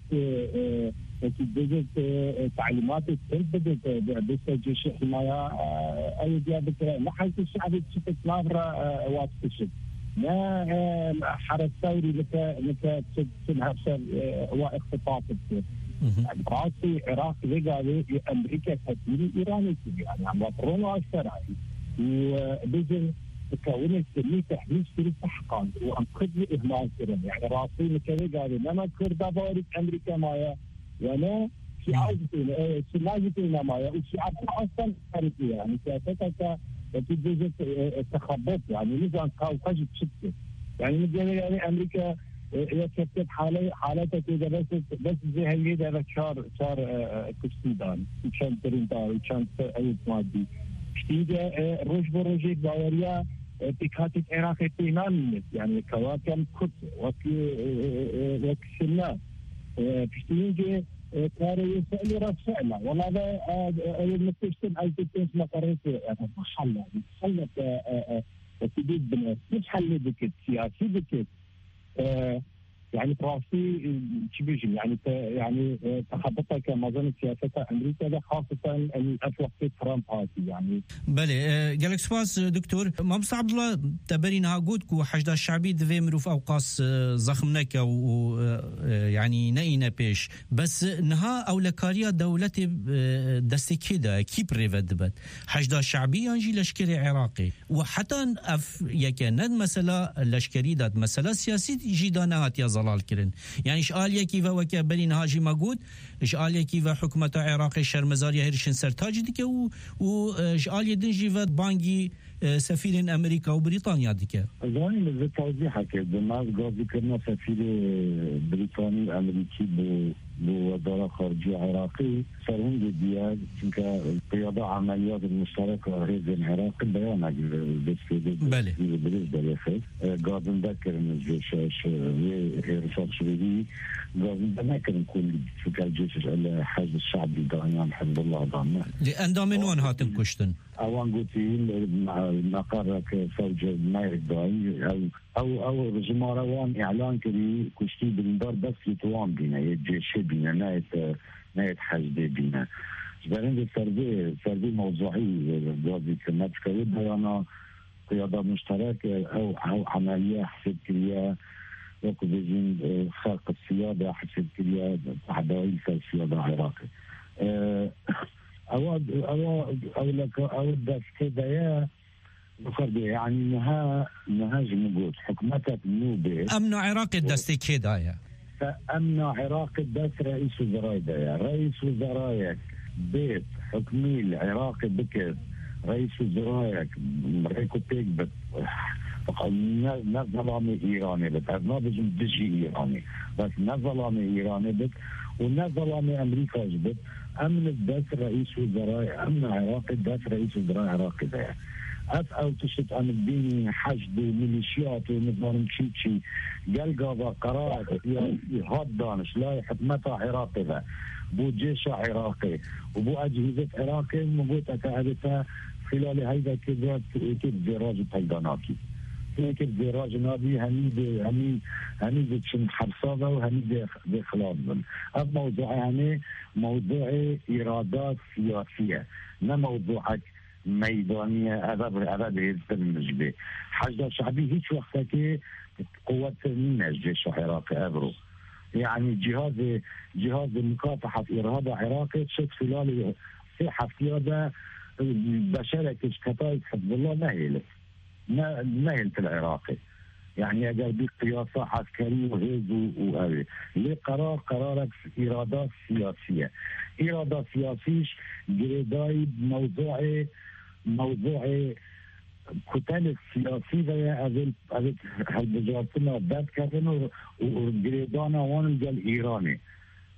Speaker 11: تدرج تعليمات تنبدت بس جيش الحماية أي ديابك ما حيث الشعب تشوف نافرة واتكشف. لا حرس ثوري لك لك تنهب واختطاف يعني راسي عراق لقى امريكا تسوي ايراني يعني عم يطرونوا اكثر وبيجن تكون السمي تحميل سري تحقان وانقذ لي اهمال سرم يعني راسي لك لقى لما كردا بارك امريكا مايا ولا في عاوزتين سماجتين مايا وفي عبد اصلا يعني سياستك تدرج التخبط يعني نظام كوكب شتى يعني مثلا يعني امريكا هي كتبت حاله حالتها كده بس بس زي هي ده شهر شهر كستيدان كان ترينتار كان اي مادي شتيجه روج بروج دايريا بكات العراق تينان يعني كواكب كت وكي وكسنا شتيجه كاري يسأل رسالة والله هذا المكتشف أيتين مقررة حل حل تجيب بناس مش حل بكت سياسي بكت يعني براسي تبيجي يعني يعني تخبطها كمظن سياسة أمريكا ده خاصة الأسوأ في ترامب هاتي يعني.
Speaker 9: بله جالك سباس دكتور ما بس عبد الله تبرين هاجودك وحشد الشعبي دفي مروف أوقاس زخمنك و يعني نينا بيش بس نها أو لكاريا دولة دستك كده كيب ريفدبت حشد الشعبي ينجي لشكري عراقي وحتى أف يكند مسألة لشكري دات مسألة سياسية جدانات يا زلال كرن يعني إيش آلية كيف وكبرين هاجي موجود إيش آلية كيف حكومة عراقي شرمزارية هيرشن سرتاج ديك و وإيش آلية دنجيفات بانجي سفير أمريكا وبريطانيا ديك.
Speaker 10: زاني لذي توضيحك الناس قاضي كنا سفير بريطاني أمريكي ب بوزارة خارجية عراقي صارون جديد كنك قيادة عمليات المشتركة غير العراق بيان بس
Speaker 9: بله
Speaker 10: بالنسبة لخير قاضي ذكر من الجيش رسالة شبابي قاضي ذكر كل فكرة الجيش الحزب الشعبي دانيان حزب الله دانيان
Speaker 9: لأن دامن وان هاتن كشتن
Speaker 10: اوان قلتين مقرك فوج ماير داي او او او جماروان اعلان كري كشتي بندار بس يتوان بينا يجيش بينا نايت نايت حزب بينا جبرين السردي سردي موضوعي قاضي كمات كود انا قيادة مشتركة او او عملية حسب كريا وكذين خلق السيادة حسب كريا تحدايل السيادة العراقي أود أود أقولك أود بس كده يا بفرض يعني نها نهاج موجود حكومتك نوبة
Speaker 9: أمن عراق الدستي كده يا
Speaker 10: فأمن عراق الدست رئيس وزراء ده يا رئيس وزراء بيت حكمي العراق بكر رئيس وزراء ريكو تيك بت نظلامي إيراني بت أنا بجم دجي إيراني بس نظلامي إيراني بت ونظلامي أمريكا جبت أمن الدات رئيس وزراء أمن عراق الدات رئيس وزراء عراق ده أف أو تشت أن الدين حشد وميليشيات ونظام شيء قال قضى قرار سياسي هاد دانش لا حكمته عراقي ذا بو جيش عراقي وبو أجهزة عراقي موجود أكادتها خلال هيدا كذا كيف زراج تيداناكي كيف زراج نادي هنيد هنيد هنيد شن حرصابة وهنيد بخلاف من هذا موضوع يعني موضوع إرادات سياسية لا موضوعك ميدانية أذاب أذاب يستلمج حاجة شعبي هيك وقتك قوة من الجيش العراقي أبرو يعني جهاز جهاز مكافحة إرهاب عراقي شفت خلال صحة سيادة بشارة كتائب حزب الله نهيلت نهيلت العراقي يعني أجل بقياسة عسكرية وهيز وهذه ليه قرار قرارك إرادات سياسية إرادات سياسية جريداي موضوع موضوع كتل سياسية أذل أذل هالبجارتنا بات كذن وجريدانا وان الجل إيراني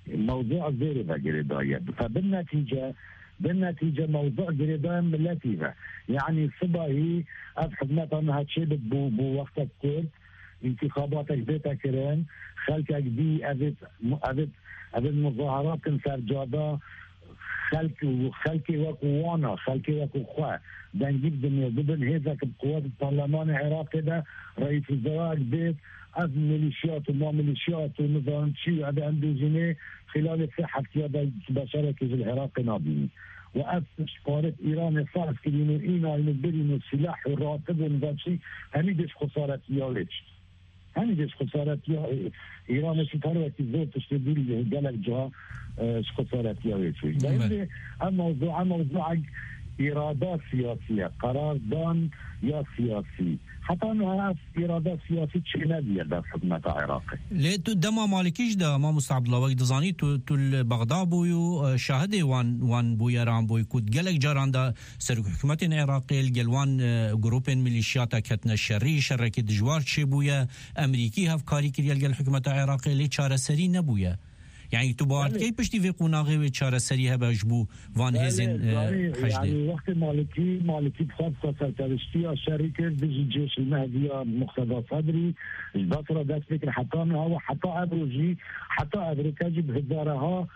Speaker 10: موضوع زيري بقريداية. فبالنتيجة بالنتيجة موضوع قريداية ملتيفة يعني صباهي أفحد مثلا هاتشيبت بو, بو وقت كل انتخاباتك بيتا كرين خلقك دي أبد أبد أبد مظاهرات كنسر جادا خلقي وخلقي وقوانا خلقي وقوة بنجيب دنيا ضمن هذاك بقوات البرلمان العراقي ده رئيس وزراء البيت از ميليشيات وما ميليشيات ونظام شيء هذا عنده جنيه خلال الساحة كيادة بشارك العراقي نابيني وأسس شفارة إيران صارت كلينو إينا المدبرين السلاح والراتب ونظام شيء همي ديش خسارة ياليش همي ديش خسارة إيران شفارة كيزور تشتديل قالك جها خسارة ياليش لأن الموضوع موضوع إرادات سياسية قرار دان يا سياسي حتى أنها إرادات سياسية شنادية در حكومة عراقي
Speaker 9: ليه دما مالكيش دا ما مستعد الله وقت زاني تو تو بغداد بويو شاهدي وان وان بويران بوي كود جلك جاران دا سر حكومة عراقي الجلوان جروبين ميليشياتا كتنا الشري شركة دجوار شي بويا أمريكي هفكاري كريال جل حكومة عراقي ليه چارة سري نبويا يعني تبارد كي بشتي في قناغي وچارة سريها بجبو وان هزين حجدي
Speaker 10: يعني وقت مالكي مالكي بخاصة سركرشتي شركة بيجي الجيش المهدية مقتدى صدري البصرة داس فكر حتى هو حتى أبروجي حتى أبريكا جيب هزارها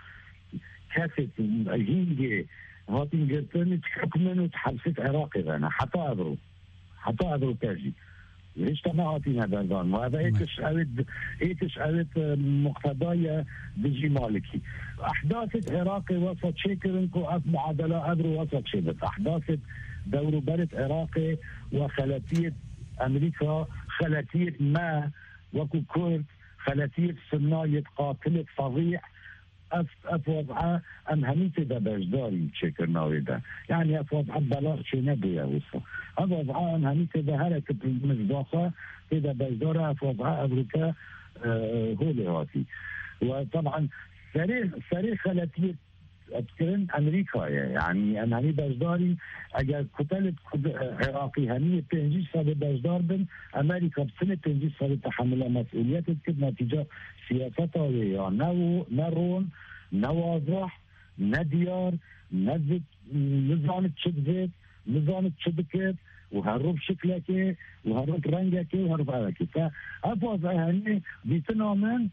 Speaker 10: كاسة هينجي هاتين جرتني تحكمن وتحبست عراقي أنا حتى أبرو حتى أبرو كاجي ليش تماعتين هذا الظن وهذا ايتش قلت ايتش قلت مقتضايا بيجي مالكي احداث عراقي وسط شيكرنكو اف معادله قدروا وسط شبت احداث دور برد عراقي وخلاتيه امريكا خلاتيه ما وكو كورد خلاتيه صنايه قاتله فظيع اف اف وضعها ام هميته ده بجداري شكر ناوي ده يعني اف وضعها بلاغ شي نبي يا وصا هذا وضعها ام هميته ده هلك مصداقه كده بجدارها اف وضعها امريكا آه هو اللي هاتي وطبعا سريع سريع خلاتيه اتكلم امريكا يعني انا هني بجداري اگر كتلت عراقي هني تنجيش صار بجدار بن امريكا بسنه تنجيش صار تحمل مسؤوليات كد نتيجه سياستها ويا نو نرون نواضح نديار نزد نظام تشدد نظام تشدكت وهرب شكلك وهرب رنجك وهرب هذاك فافوز هني بتنامن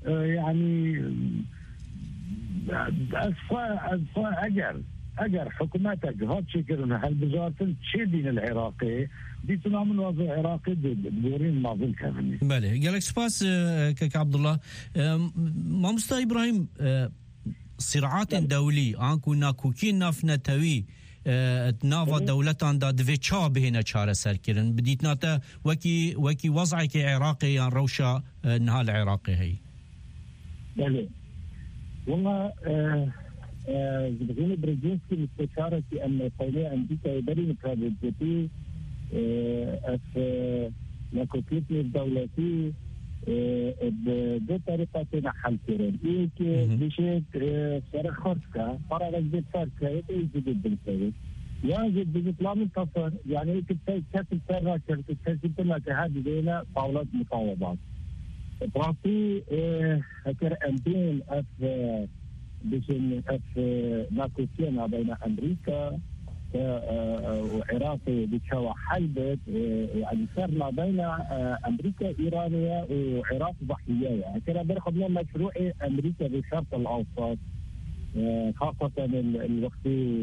Speaker 10: يعني أصفى أصفى أجر أجر حكومتك هاد شكرنا هالبزارة تشدين العراقي دي تنامن وضع العراقي بدورين ماضي كافني.
Speaker 9: بله جالك سباس كك عبد الله ما مستوى إبراهيم صراعات دولي آنكو ناكوكين نافنا توي نافا دولتان دا دوی چا بهنا چاره سر کرن بدیتناتا وكي وكي وضعك عراقي يعني روشا نهال عراقي هي.
Speaker 11: بله والله زبغيني برجينسكي مستشارة في أن قولي أمريكا يبري مكابتي أف ناكوكيتني الدولتي بدو طريقة نحل كيرين إيكي بشيك سرق خرسكا فرق بيت فرسكا إيكي يجب بالسيد يجب بإطلاع منتصر يعني إيكي كاتل سرق كاتل سرق هذه دينا طاولات مقاوضات براسي هكر أمبين أف بشن أف ناكوسينا بين أمريكا وعراق بتشوى حلبت يعني صرنا بين أمريكا إيرانية وعراق ضحية هكذا بناخذ لنا مشروع أمريكا بالشرق الأوسط خاصة الوقت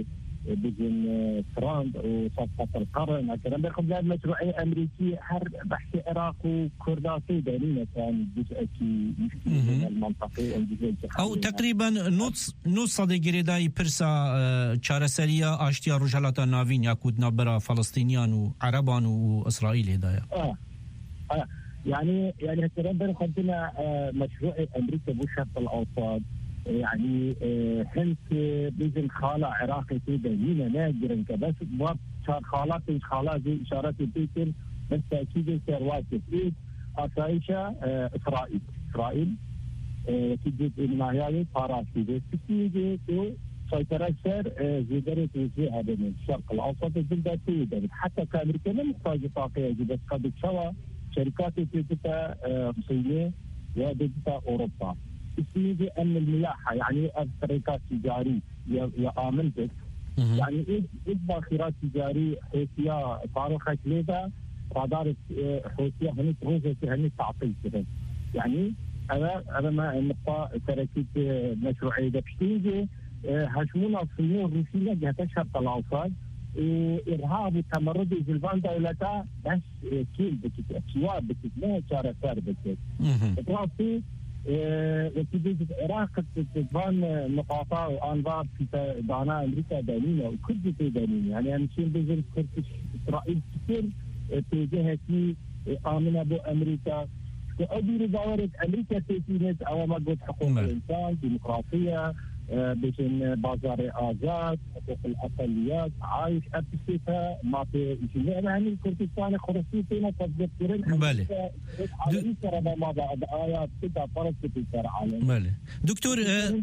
Speaker 11: بجن ترامب وصفقة القرن هكذا بناخذ لنا مشروع أمريكي هر بحث عراق وكرداسي دليل كان جزء من المنطقة
Speaker 9: أو تقريبا نص نص صديقي رداي برسا شارسريا أشتيا رجالات نافين يكود نبرا فلسطينيان وعربان وإسرائيل هدايا
Speaker 11: آه. آه. يعني يعني هكذا بناخذ لنا مشروع أمريكا بالشرق الأوسط يعني هنس بيجن خالة عراقي كده هنا ناجرن كبس بواب شار خالات خالات زي إشارات بيتر بس أكيد يصير واجب إيه أسايشة إسرائيل إسرائيل كده المعيار فارسي بس كده تو سيطرة سر زيادة وزي هذا من الشرق الأوسط جدا تيجي حتى كأمريكا ما محتاجة طاقة جدا قد تسوى شركات تيجي صينية وتيجي أوروبا تيجي أن الملاحة يعني الطريقات التجارية يا آمنتك يعني إيه إيه باخرات تجارية حوثية طارخة كليدا رادار حوثية هني تروزة هني تعطي كده يعني هذا هذا ما النقطة تركيت مشروعية بشتيجي هشمونا في النور الروسية جهة شرق الأوسط إرهاب وتمرد الجلبان دولتا بس كيل بكت أسواء بكت لا شارع سار بكت راسي وكذا العراق تتبان نقاطع وأنظار في دانا أمريكا دانية وكل في دانية يعني أنا شيء بيجي كرت إسرائيل كثير تجاه في آمنة بو أمريكا وأدير دورة أمريكا تسينت أو ما قلت حقوق الإنسان ديمقراطية بين بازار آزاد حقوق الأقليات عايش أبسيتها ما في جميع يعني كردستان خرسيتنا تذكرين
Speaker 9: بله
Speaker 11: على إسرائيل ما بعد آيات كده فرص في العالم
Speaker 9: بله دكتور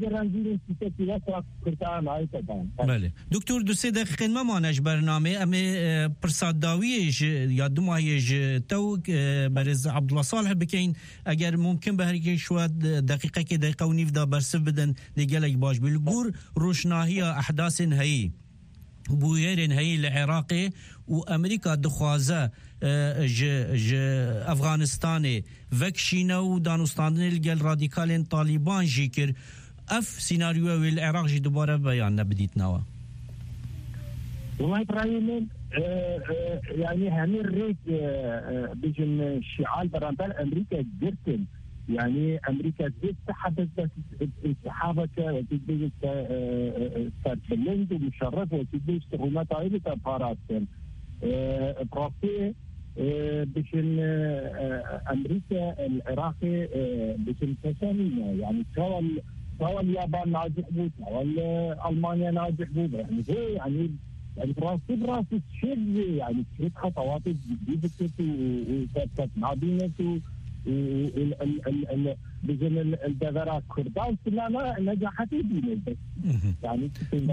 Speaker 9: بله دكتور دو سه دقیقه ما مانش برنامه اما پرساد داویش یا دو ماهیش تو برز عبدالله صالح بکین اگر ممکن به هر یک شوید دقیقه که دقیقه و نیف دا برسف بدن دیگه باش بالجور روشناهی احداث هي بويرن هي العراقي وامريكا دخوازه ج ج افغانستان وكشينا ودانستان الجل راديكالين طالبان جيكر اف سيناريو العراق جي دوباره بيان بديت نوا
Speaker 11: والله ابراهيم يعني هني الريت بيجن شعال برامبال امريكا جرتن يعني أمريكا زيت سحبت انسحابك وتدي تبلند ومشرف وتدي استغلالات عائلة باراتن براسي بشن أمريكا العراقي بشن تسامينا يعني سواء سواء اليابان ناجح بو سواء ألمانيا ناجح بو يعني هو يعني يعني براسي براسي شيء يعني شيء خطوات جديدة وتتنابينة ال ال ال ال بجن الجزرات كردان لا لا نجحت بيه يعني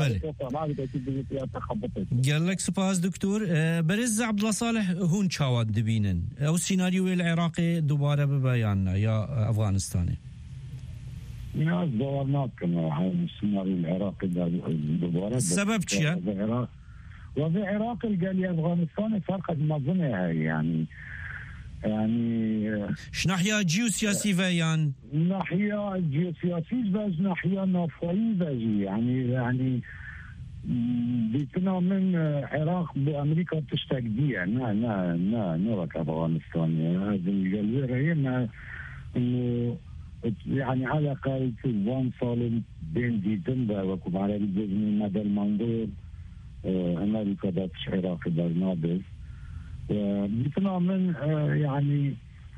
Speaker 9: قال لك سباس دكتور برز عبد الله صالح هون تشاوات دبينن او السيناريو العراقي دوباره ببياننا يا افغانستاني
Speaker 10: يا دورناك كما السيناريو العراقي دوباره
Speaker 9: السبب شيء
Speaker 10: وفي العراق قال لي افغانستان فرقت منظمه يعني يعني
Speaker 9: شناحيا جيوسياسي فيان
Speaker 10: ناحية جيوسياسي باز ناحية نافعي باجي يعني يعني بيتنا من العراق بأمريكا تشتاقدية نا نا نا نورك أفغانستان هذا الجزيرة هي إنه يعني على الأقل وان صالم بين ديتنبا وكم على الجزمي مدى المنظور أمريكا داتش عراقي برنابس بيتنا من يعني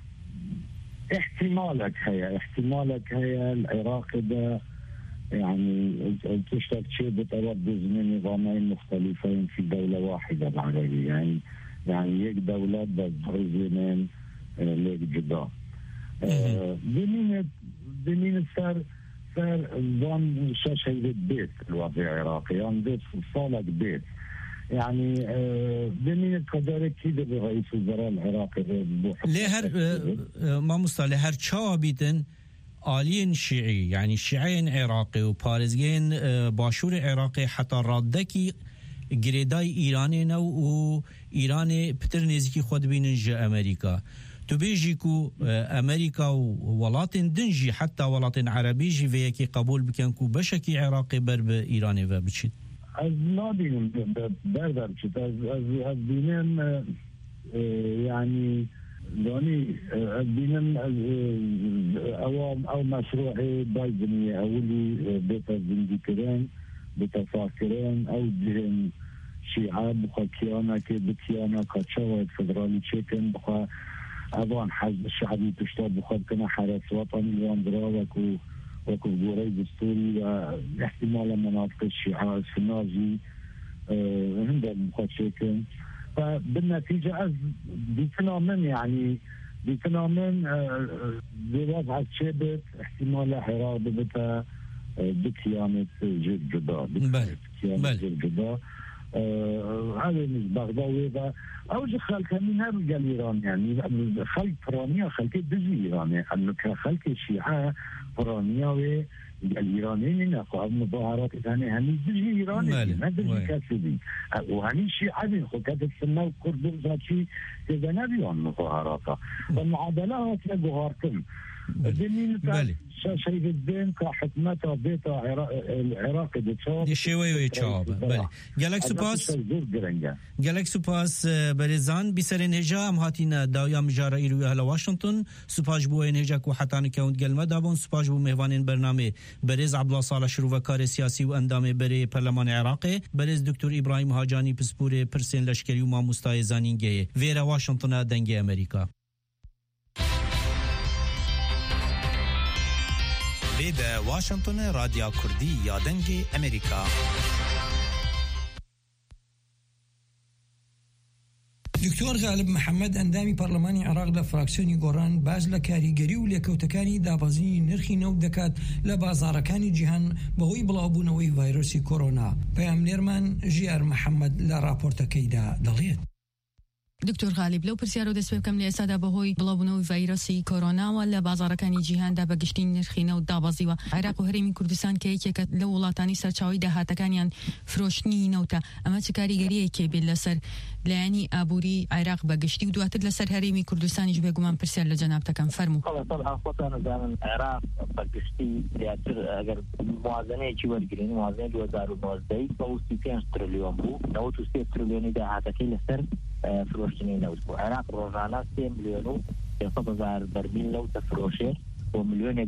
Speaker 10: احتمالك هي احتمالك هي العراق ده يعني تشتغل شيء بتردد من نظامين مختلفين في دولة واحدة العربية يعني يعني يك دولة بترزمين ليك جدا بمين بمين صار صار ضمن شاشة البيت الوضع العراقي يعني بيت صالك بيت يعني بمين كذلك كده برئيس وزراء العراقي
Speaker 9: لهر ما مصطلح هر شوابيتن آلين شيعي يعني شيعين عراقي وبارزجين باشور عراقي حتى رادكي جريداي إيراني نو وإيراني بتر نزكي خود بينجا أمريكا تبيجيكو أمريكا وولاتن دنجي حتى ولاتن عربي جي فيكي قبول بكنكو بشكي عراقي برب إيراني وبتشد
Speaker 10: از نادیم بردر شد از از از بینم يعني دوني از بینم او او مشروع بايدني اولي بيت الزنديكرين بيت فاكرين او جهن شيعة بخا كيانا كي بكيانا كاتشاوات فدرالي تشيكن بخا ابان حزب الشعبي تشتاب بخا كنا حرس وطني واندرا وكو وكو جوري دستوري احتمال مناطق الشيعة السنازي عندهم مخشيكين فبالنتيجة أز بفنامن يعني بفنامن بوضع الشبت احتمال حرار ببتا بكيانة جيد جدا بكيانة جيد جدا هذا بغداد وهذا أوج خلق من هذا إيران يعني خلق فرانيا خلق دزي إيران أنه كخلق الشيعة فرانيا و الإيرانيين نقوا مظاهرات ثانية هني دزي إيراني ما دزي كاسدين وهني الشيعة بين خلقات السنة والكردون ذات شيء إذا نبيون مظاهراتها والمعادلات لجوهرتم
Speaker 3: بله
Speaker 10: شيء الدين كحكمته بيت العراق
Speaker 9: دي شوي ويتشاب بله جالك سپاس جالك سپاس برزان بسرين هجام هاتينا داويا مجارة إيرو أهل واشنطن سپاس بو إنهجا كو حتاني كونت قلمة دابون سپاس بو مهوانين برنامه برز عبدالله صالح شروع كار سياسي واندامه بري برلمان عراقي برز دكتور إبراهيم هاجاني بسپور پرسين لشكري وما مستايزانين جيه فيرا واشنطن دنجي أمريكا
Speaker 12: بيدا واشنطن راديو كردي يا دنجي أمريكا
Speaker 2: دکتۆر غالب محەممەد ئەندامی پەرلەمانی عێراق لە فراکسیۆنی گۆڕان باز لە کاریگەری و لێکەوتەکانی دابەزینی نرخی نەوت دەکات لە بازاڕەکانی جیهان بەهۆی بڵاوبوونەوەی ڤایرۆسی کۆرۆنا. پەیامنێرمان ژیار محەممەد لە راپۆرتەکەیدا دەڵێت.
Speaker 7: دکتۆر غالب لەو پرسیارە دەست پێ بکەم لە ئێستادا بەهۆی بڵاوبوونەوەی ڤایرۆسی کۆرۆناوە لە بازاڕەکانی جیهاندا بە گشتی نرخی نەوت دابەزیوە. عێراق و هەرێمی کوردستان کە یەکێکە لە وڵاتانی سەرچاوی داهاتەکانیان فرۆشتنی نەوتە. ئەمە چ کاریگەریەکێ بێت لەسەر لایەنی ئابووری عێراق بە گشتی و دواتر لەسەر هەرێمی کوردستانیش بێگومان پرسیار لە جەنابتەکەم فەرموو.
Speaker 13: طبعا خۆتان دەزانن عێراق بە گشتی زیاتر ئەگەر موازنەیەکی وەرگرین موازنەی دوو هەزار و نۆزدە بە وستی پێنج تریلیۆن بوو نەوەت و سێ تریلیۆنی داهاتەکەی لەسەر فرۆشتنی نەوت بوو. عێراق ڕۆژانە سێ ملیۆن و پێنجسەد هەزار بەرمیل نەوت دەفرۆشێت بۆ ملیۆنێک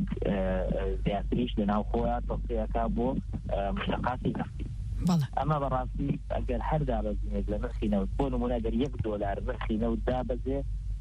Speaker 13: زیاتریش لەناو خۆیان تەوسیەکە بۆ مشتەقاتی نەفتی. ئەمە بەڕاستی ئەگەر هەر دابەزینێت لە نرخی نەوت بۆ نمونە ئەگەر یەک دۆلار نرخی نەوت دابەزێ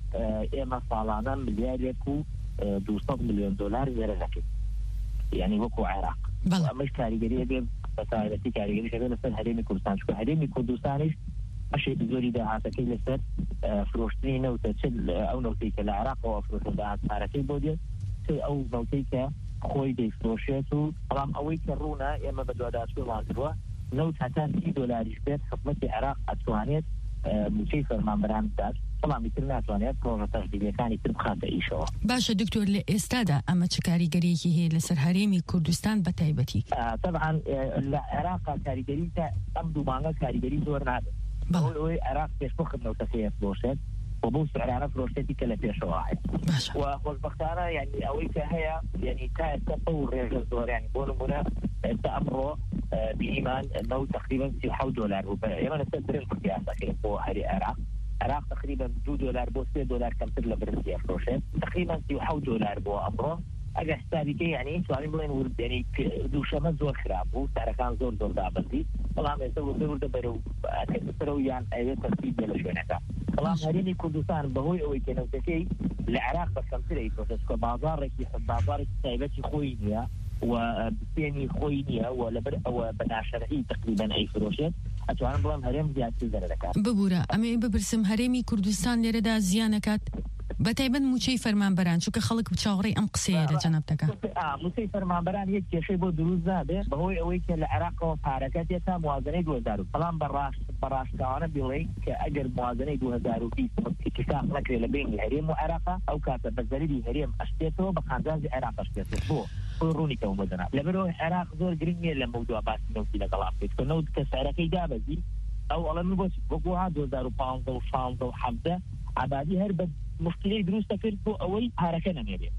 Speaker 13: ئێمە ساڵانە ملیارێک و دووسەد ملیۆن دۆلار زێرە دەکەین یعنی وەکو عێراق. ئەمەش کاریگەریە بێ بە تایبەتی کاریگەریش هەبێت لەسەر هەرێمی کوردستان چونکە هەرێمی کوردستانیش ئەشێکی زۆری داهاتەکەی لەسەر فرۆشتنی نەوتە چ ئەو نەوتەی کە لە عێراقەوە فرۆشتن داهاتپارەکەی بۆ دێت چ ئەو نەوتەی کە خۆی دەیفرۆشێت و بەڵام ئەوەی کە ڕوونە ئێمە بە دوواداچوومان کردووە نەوت هەتا سی دۆلاریش بێت حکومەتی عێراق ئەتوانێت موچەی فەرمانبەران بدات بەڵام ئیتر ناتوانێت پرۆژە تەشدیدیەکانی تر بخاتە ئیشەوە.
Speaker 7: باشە دکتۆر لە ئێستادا ئەمە چ کاریگەریەکی هەیە لەسەر هەرێمی کوردستان بە تایبەتی؟
Speaker 13: طبعا لە عێراقا کاریگەری تا ئەم دوو مانگە کاریگەری زۆر نادێت. ئەوەی عێراق پێشبۆ خدمەتەکەی فرۆشێت و بۆ سعرانە فرۆشتێتی کە لە پێشەوە هەیە و خۆشبەختانە یعنی ئەوەی کە هەیە یعنی تا ئێستا بەو ڕێژە زۆر یعنی بۆ نمونە ئێستا ئەمڕۆ بیئیمان نەوت تقریبا سی و حەوت دۆلار بوو ئێمە لەسەر برنج قیاسەکەین بۆ هەری عێراق. عێراق تقریبا دو دۆلار بۆ سێ دۆلار کەمتر لە برنج دەفرۆشێت تقریبا سی و حەوت دۆلار بۆ ئەمڕۆ. ئەگەر حسابیکە یعنی توانین بڵێن وردێنی دووشەمە زۆر خراپ بوو سارەکان زۆر زۆر دابەزی بەڵام ئێستا وردە وردە بەرەو ئەکەسەرەوە یان ئەوێت تەرتیب بێ لە شوێنەکە. بەڵام هەرێمی کوردستان بەهۆی ئەوەی کە نەوتەکەی لە عێراق بە کەمترە ئیفرۆشێت کە بازاڕێکی بازاڕێکی تایبەتی خۆی نییە و بسێنی خۆی نییە و لەبەر ئەوە بە ناشەرعی تقریبا ئەیفرۆشێت ئەتوانم بڵام هەرێم زیاتر زەرە دەکات.
Speaker 7: ببوورە ئەمێ بپرسم هەرێمی کوردستان لێرەدا زیانەکات بەتایبەت موچەی فەرمانبەران چونکە خەڵک بچاوەڕێی ئەم قسەیە لە جەنابتەکە.
Speaker 13: موچەی فەرمانبەران یەک کێشەی بۆ دروست نابێت بەهۆی ئەوەی کە لە عێراقەوە پارەکە تێتا موازنەی دوو هەزار و بەڵام بەڕاستەوانە بڵێین کە ئەگەر موازنەی دوو هەزار و بیست اتفاق نەکرێت لە بینی هەرێم و عێراقا ئەو کاتە بە زەریری هەرێم ئەشتێتەوە بە قازانجی عێراق ئەشتێتەوە بۆ خۆی ڕوونی کەومە جەناب لەبەرەوەی عێراق زۆر گرنگ نییە لە مەودوع باسی نەوتی لەگەڵام بێت کە نەوت کە سعرەکەی دابەزی ئەو ئەڵێ من بۆ وەکو ها دوو هەزار و پانزدە و شانزدە و حەڤدە عبادی هەر بە مشکلەی دروستە کرد بۆ ئەوەی پارەکە نەمێرێت.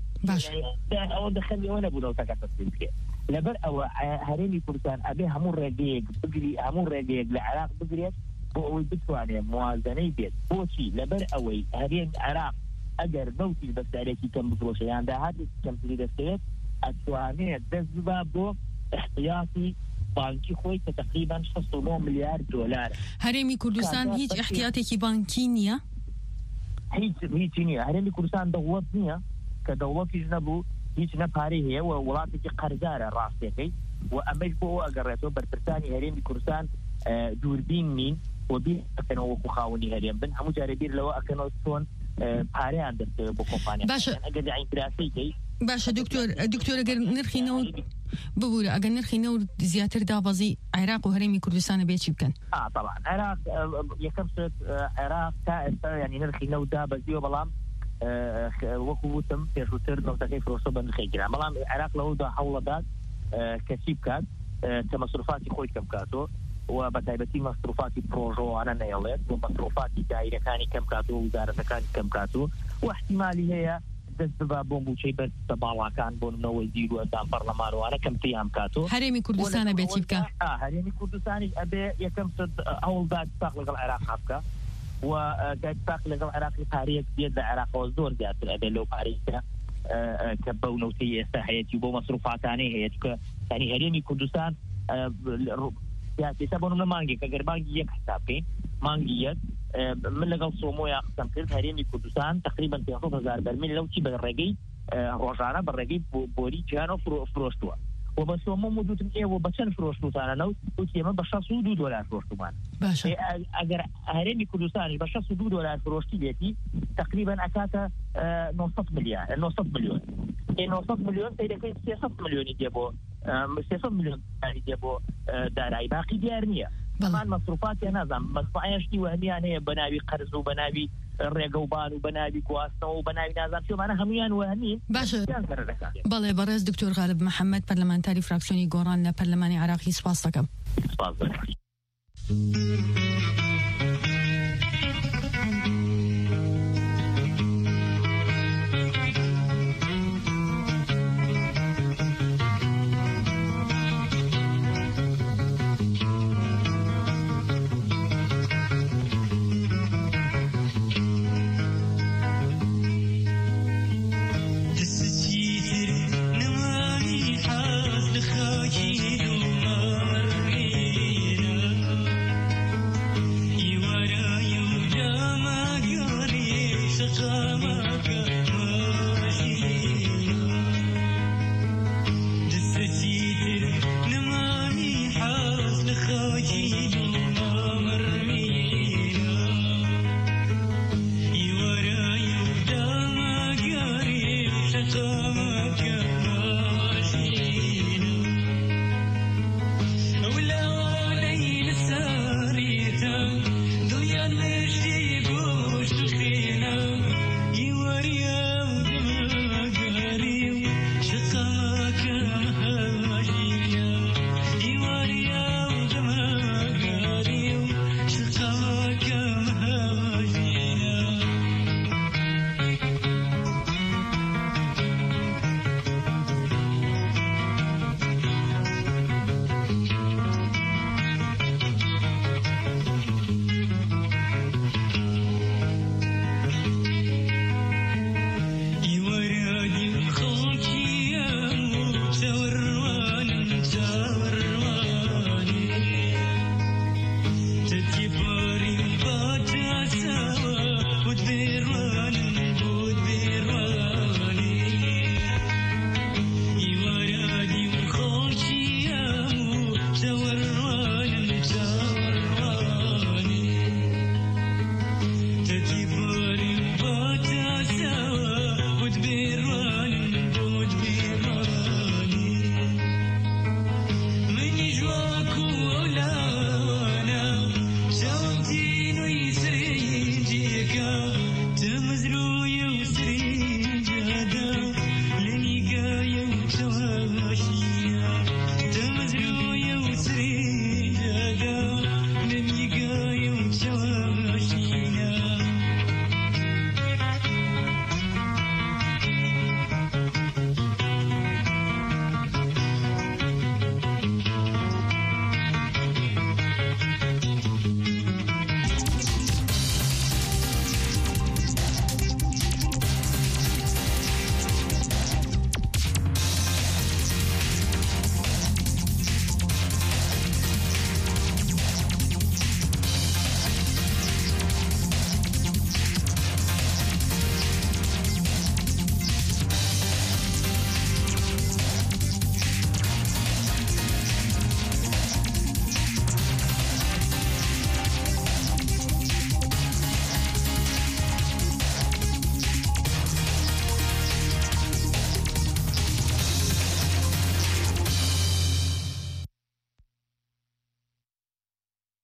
Speaker 13: ئەوە دەخەلی ئەوە نەبوو نەوتەکە تەسلیم بکرێت. لەبەر ئەوە هەرێمی کوردستان ئەبێ هەموو ڕێگەیەک بگری هەموو ڕێگەیەک لە عێراق بگرێت بۆ ئەوەی بتوانێت موازنەی بێت. بۆچی لەبەر ئەوەی هەرێم عێراق ئەگەر نەوتی بە سعرێکی کەم بفرۆشە یان داهاتی کەمتری دەستەوێت ئەتوانێت دەست ببا بۆ احتیاطی بانکی خۆی کە تقریبا شەست و نۆ ملیار دۆلار.
Speaker 7: هەرێمی کوردستان هیچ احتیاطێکی بانکی نییە؟
Speaker 13: هیچ هیچ نییە. هەرێمی کوردستان دەوڵەت نییە کە دەوڵەتیش نەبوو هیچ نەپارەی هەیە و وڵاتێکی قەرزارە ڕاستیەکەی و ئەمەش بۆ ئەگەڕێتەوە بەرپرسانی هەرێمی کوردستان دووربین نین و بیر ئەکەنەوە وەکو خاوەنی هەرێم بن هەموو جارێ بیر لەوە ئەکەنەوە چۆن پارەیان دەستێت بۆ کۆمپانیا ئەگەر عینکراسی کەی
Speaker 7: باشە دکتۆر دکتۆر ئەگەر نرخی نەوت ببوورە ئەگەر نرخی نەوت زیاتر دابەزی عێراق و هەرێمی کوردستانە بێ چی بکەن؟
Speaker 13: آه طبعا عێراق یەکەم شت عێراق تا ئێستا ینی نرخی نەوت دابەزیوە بەڵام وەکو وتم پێشووتر نەوتەکەی فرۆشتۆ بە نرخی گران بەڵام عێراق لەوەدا هەوڵەدات کەچی بکات کە مەسروفاتی خۆی کەم بکاتەوە و بەتایبەتی مەسروفاتی پرۆژۆوانە نەیەڵێت و مەسروفاتی دایرەکانی کەم بکاتەوە و وزارەتەکانی کەم بکاتەوە و احتیمالی هەیە دەست ببا بۆ بوچەی بەرزتە باڵاکان بۆ نەوەی زیر و ئەندام پەرلەمانوانە کەم پێیان بکاتەوە
Speaker 7: هەرێمی کوردستانە بێتی بکە
Speaker 13: هەرێمی کوردستانیش ئەبێ یەکەم هەوڵدا اتفاق لەگەڵ عێراق بکە و اتفاق لەگەڵ عێراقی پارەیەک بێت لە عێراقەوە زۆر زیاتر ئەبێ لەو پارەیە کە بەو نەوتەی ئێستا هەیەی بۆ مەسروفاتانەی هەیە کە ینی هەرێمی کوردستان سیاسەتە بۆ نمونە مانگێک ئەگەر مانگی یەک حساب بکەین مانگی یەک من لەگەڵ سۆمۆیا قسەم کرد هەرێمی کوردستان تقریبا پێنجسەد هەزار بەرمیل لەو چی بە ڕێگەی ڕۆژانە بە ڕێگەی بۆری جیهانەوە فرۆشتووە و بە سۆمۆ وتم ئێوە بە چەند فرۆشتوتانە نەوت وتی ئێمە بە شەست و دوو دۆلار فرۆشتومان ئەگەر هەرێمی کوردستانی بە شەست و دوو دۆلار فرۆشتی بێتی تقریبا ئەکاتە نۆسەد ملیار نۆسەد ملیۆن نۆسەد ملیۆن سەیرەکەی سێسەد ملیۆنی دێ بۆ سێسەد ملیۆن دێ بۆ دارایی باقی دیار نییە بەمان مەسروفاتی نازانم مەسفعەشتی وهمیان هەیە بە ناوی قەرز و بە ناوی ڕێگەوبان و بە ناوی گواستنەوە و بە ناوی نازان پێمانە هەمویان وهمین
Speaker 7: باشە بەڵێ بەڕێز دکتۆر غالب محەممەد پەرلەمانتاری فراکسیۆنی گۆڕان لە پەرلەمانی عێراقی سپاس دەکەم.
Speaker 13: سپاس دەکەم.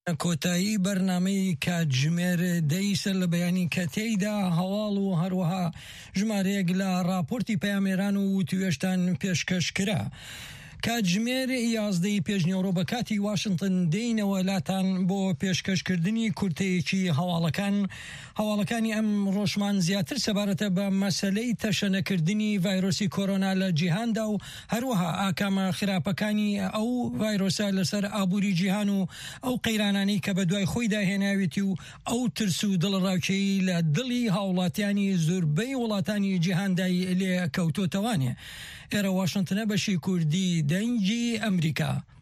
Speaker 2: کۆتایی بەرنامەی کاتژمێر دەیسەر لە بەیانی کە تێیدا هەواڵ و هەروەها ژمارەیەک لە راپۆرتی پەیامێران و توێشتان پێشکەش کرا. کاتژمێر یازدەی پێشنیۆڕۆ بە کاتی واشنگتن دێینەوە لاتان بۆ پێشکەشکردنی کورتەیەکی هەواڵەکان هەواڵەکانی ئەم ڕۆژمان زیاتر سەبارەتە بە مەسەلەی تەشەنەکردنی ڤایرۆسی کۆرۆنا لە جیهاندا و هەروەها ئاکامە خراپەکانی ئەو ڤایرۆسە لەسەر ئابووری جیهان و ئەو قەیرانانەی کە بە دوای خۆیدا هێناوێتی و ئەو ترس و دڵڕاوچەی لە دڵی هاوڵاتیانی زۆربەی وڵاتانی جیهاندای لێ کەوتۆتەوانێ. ئێرە واشنگتنە بەشی کوردی دەنگی ئەمریکا.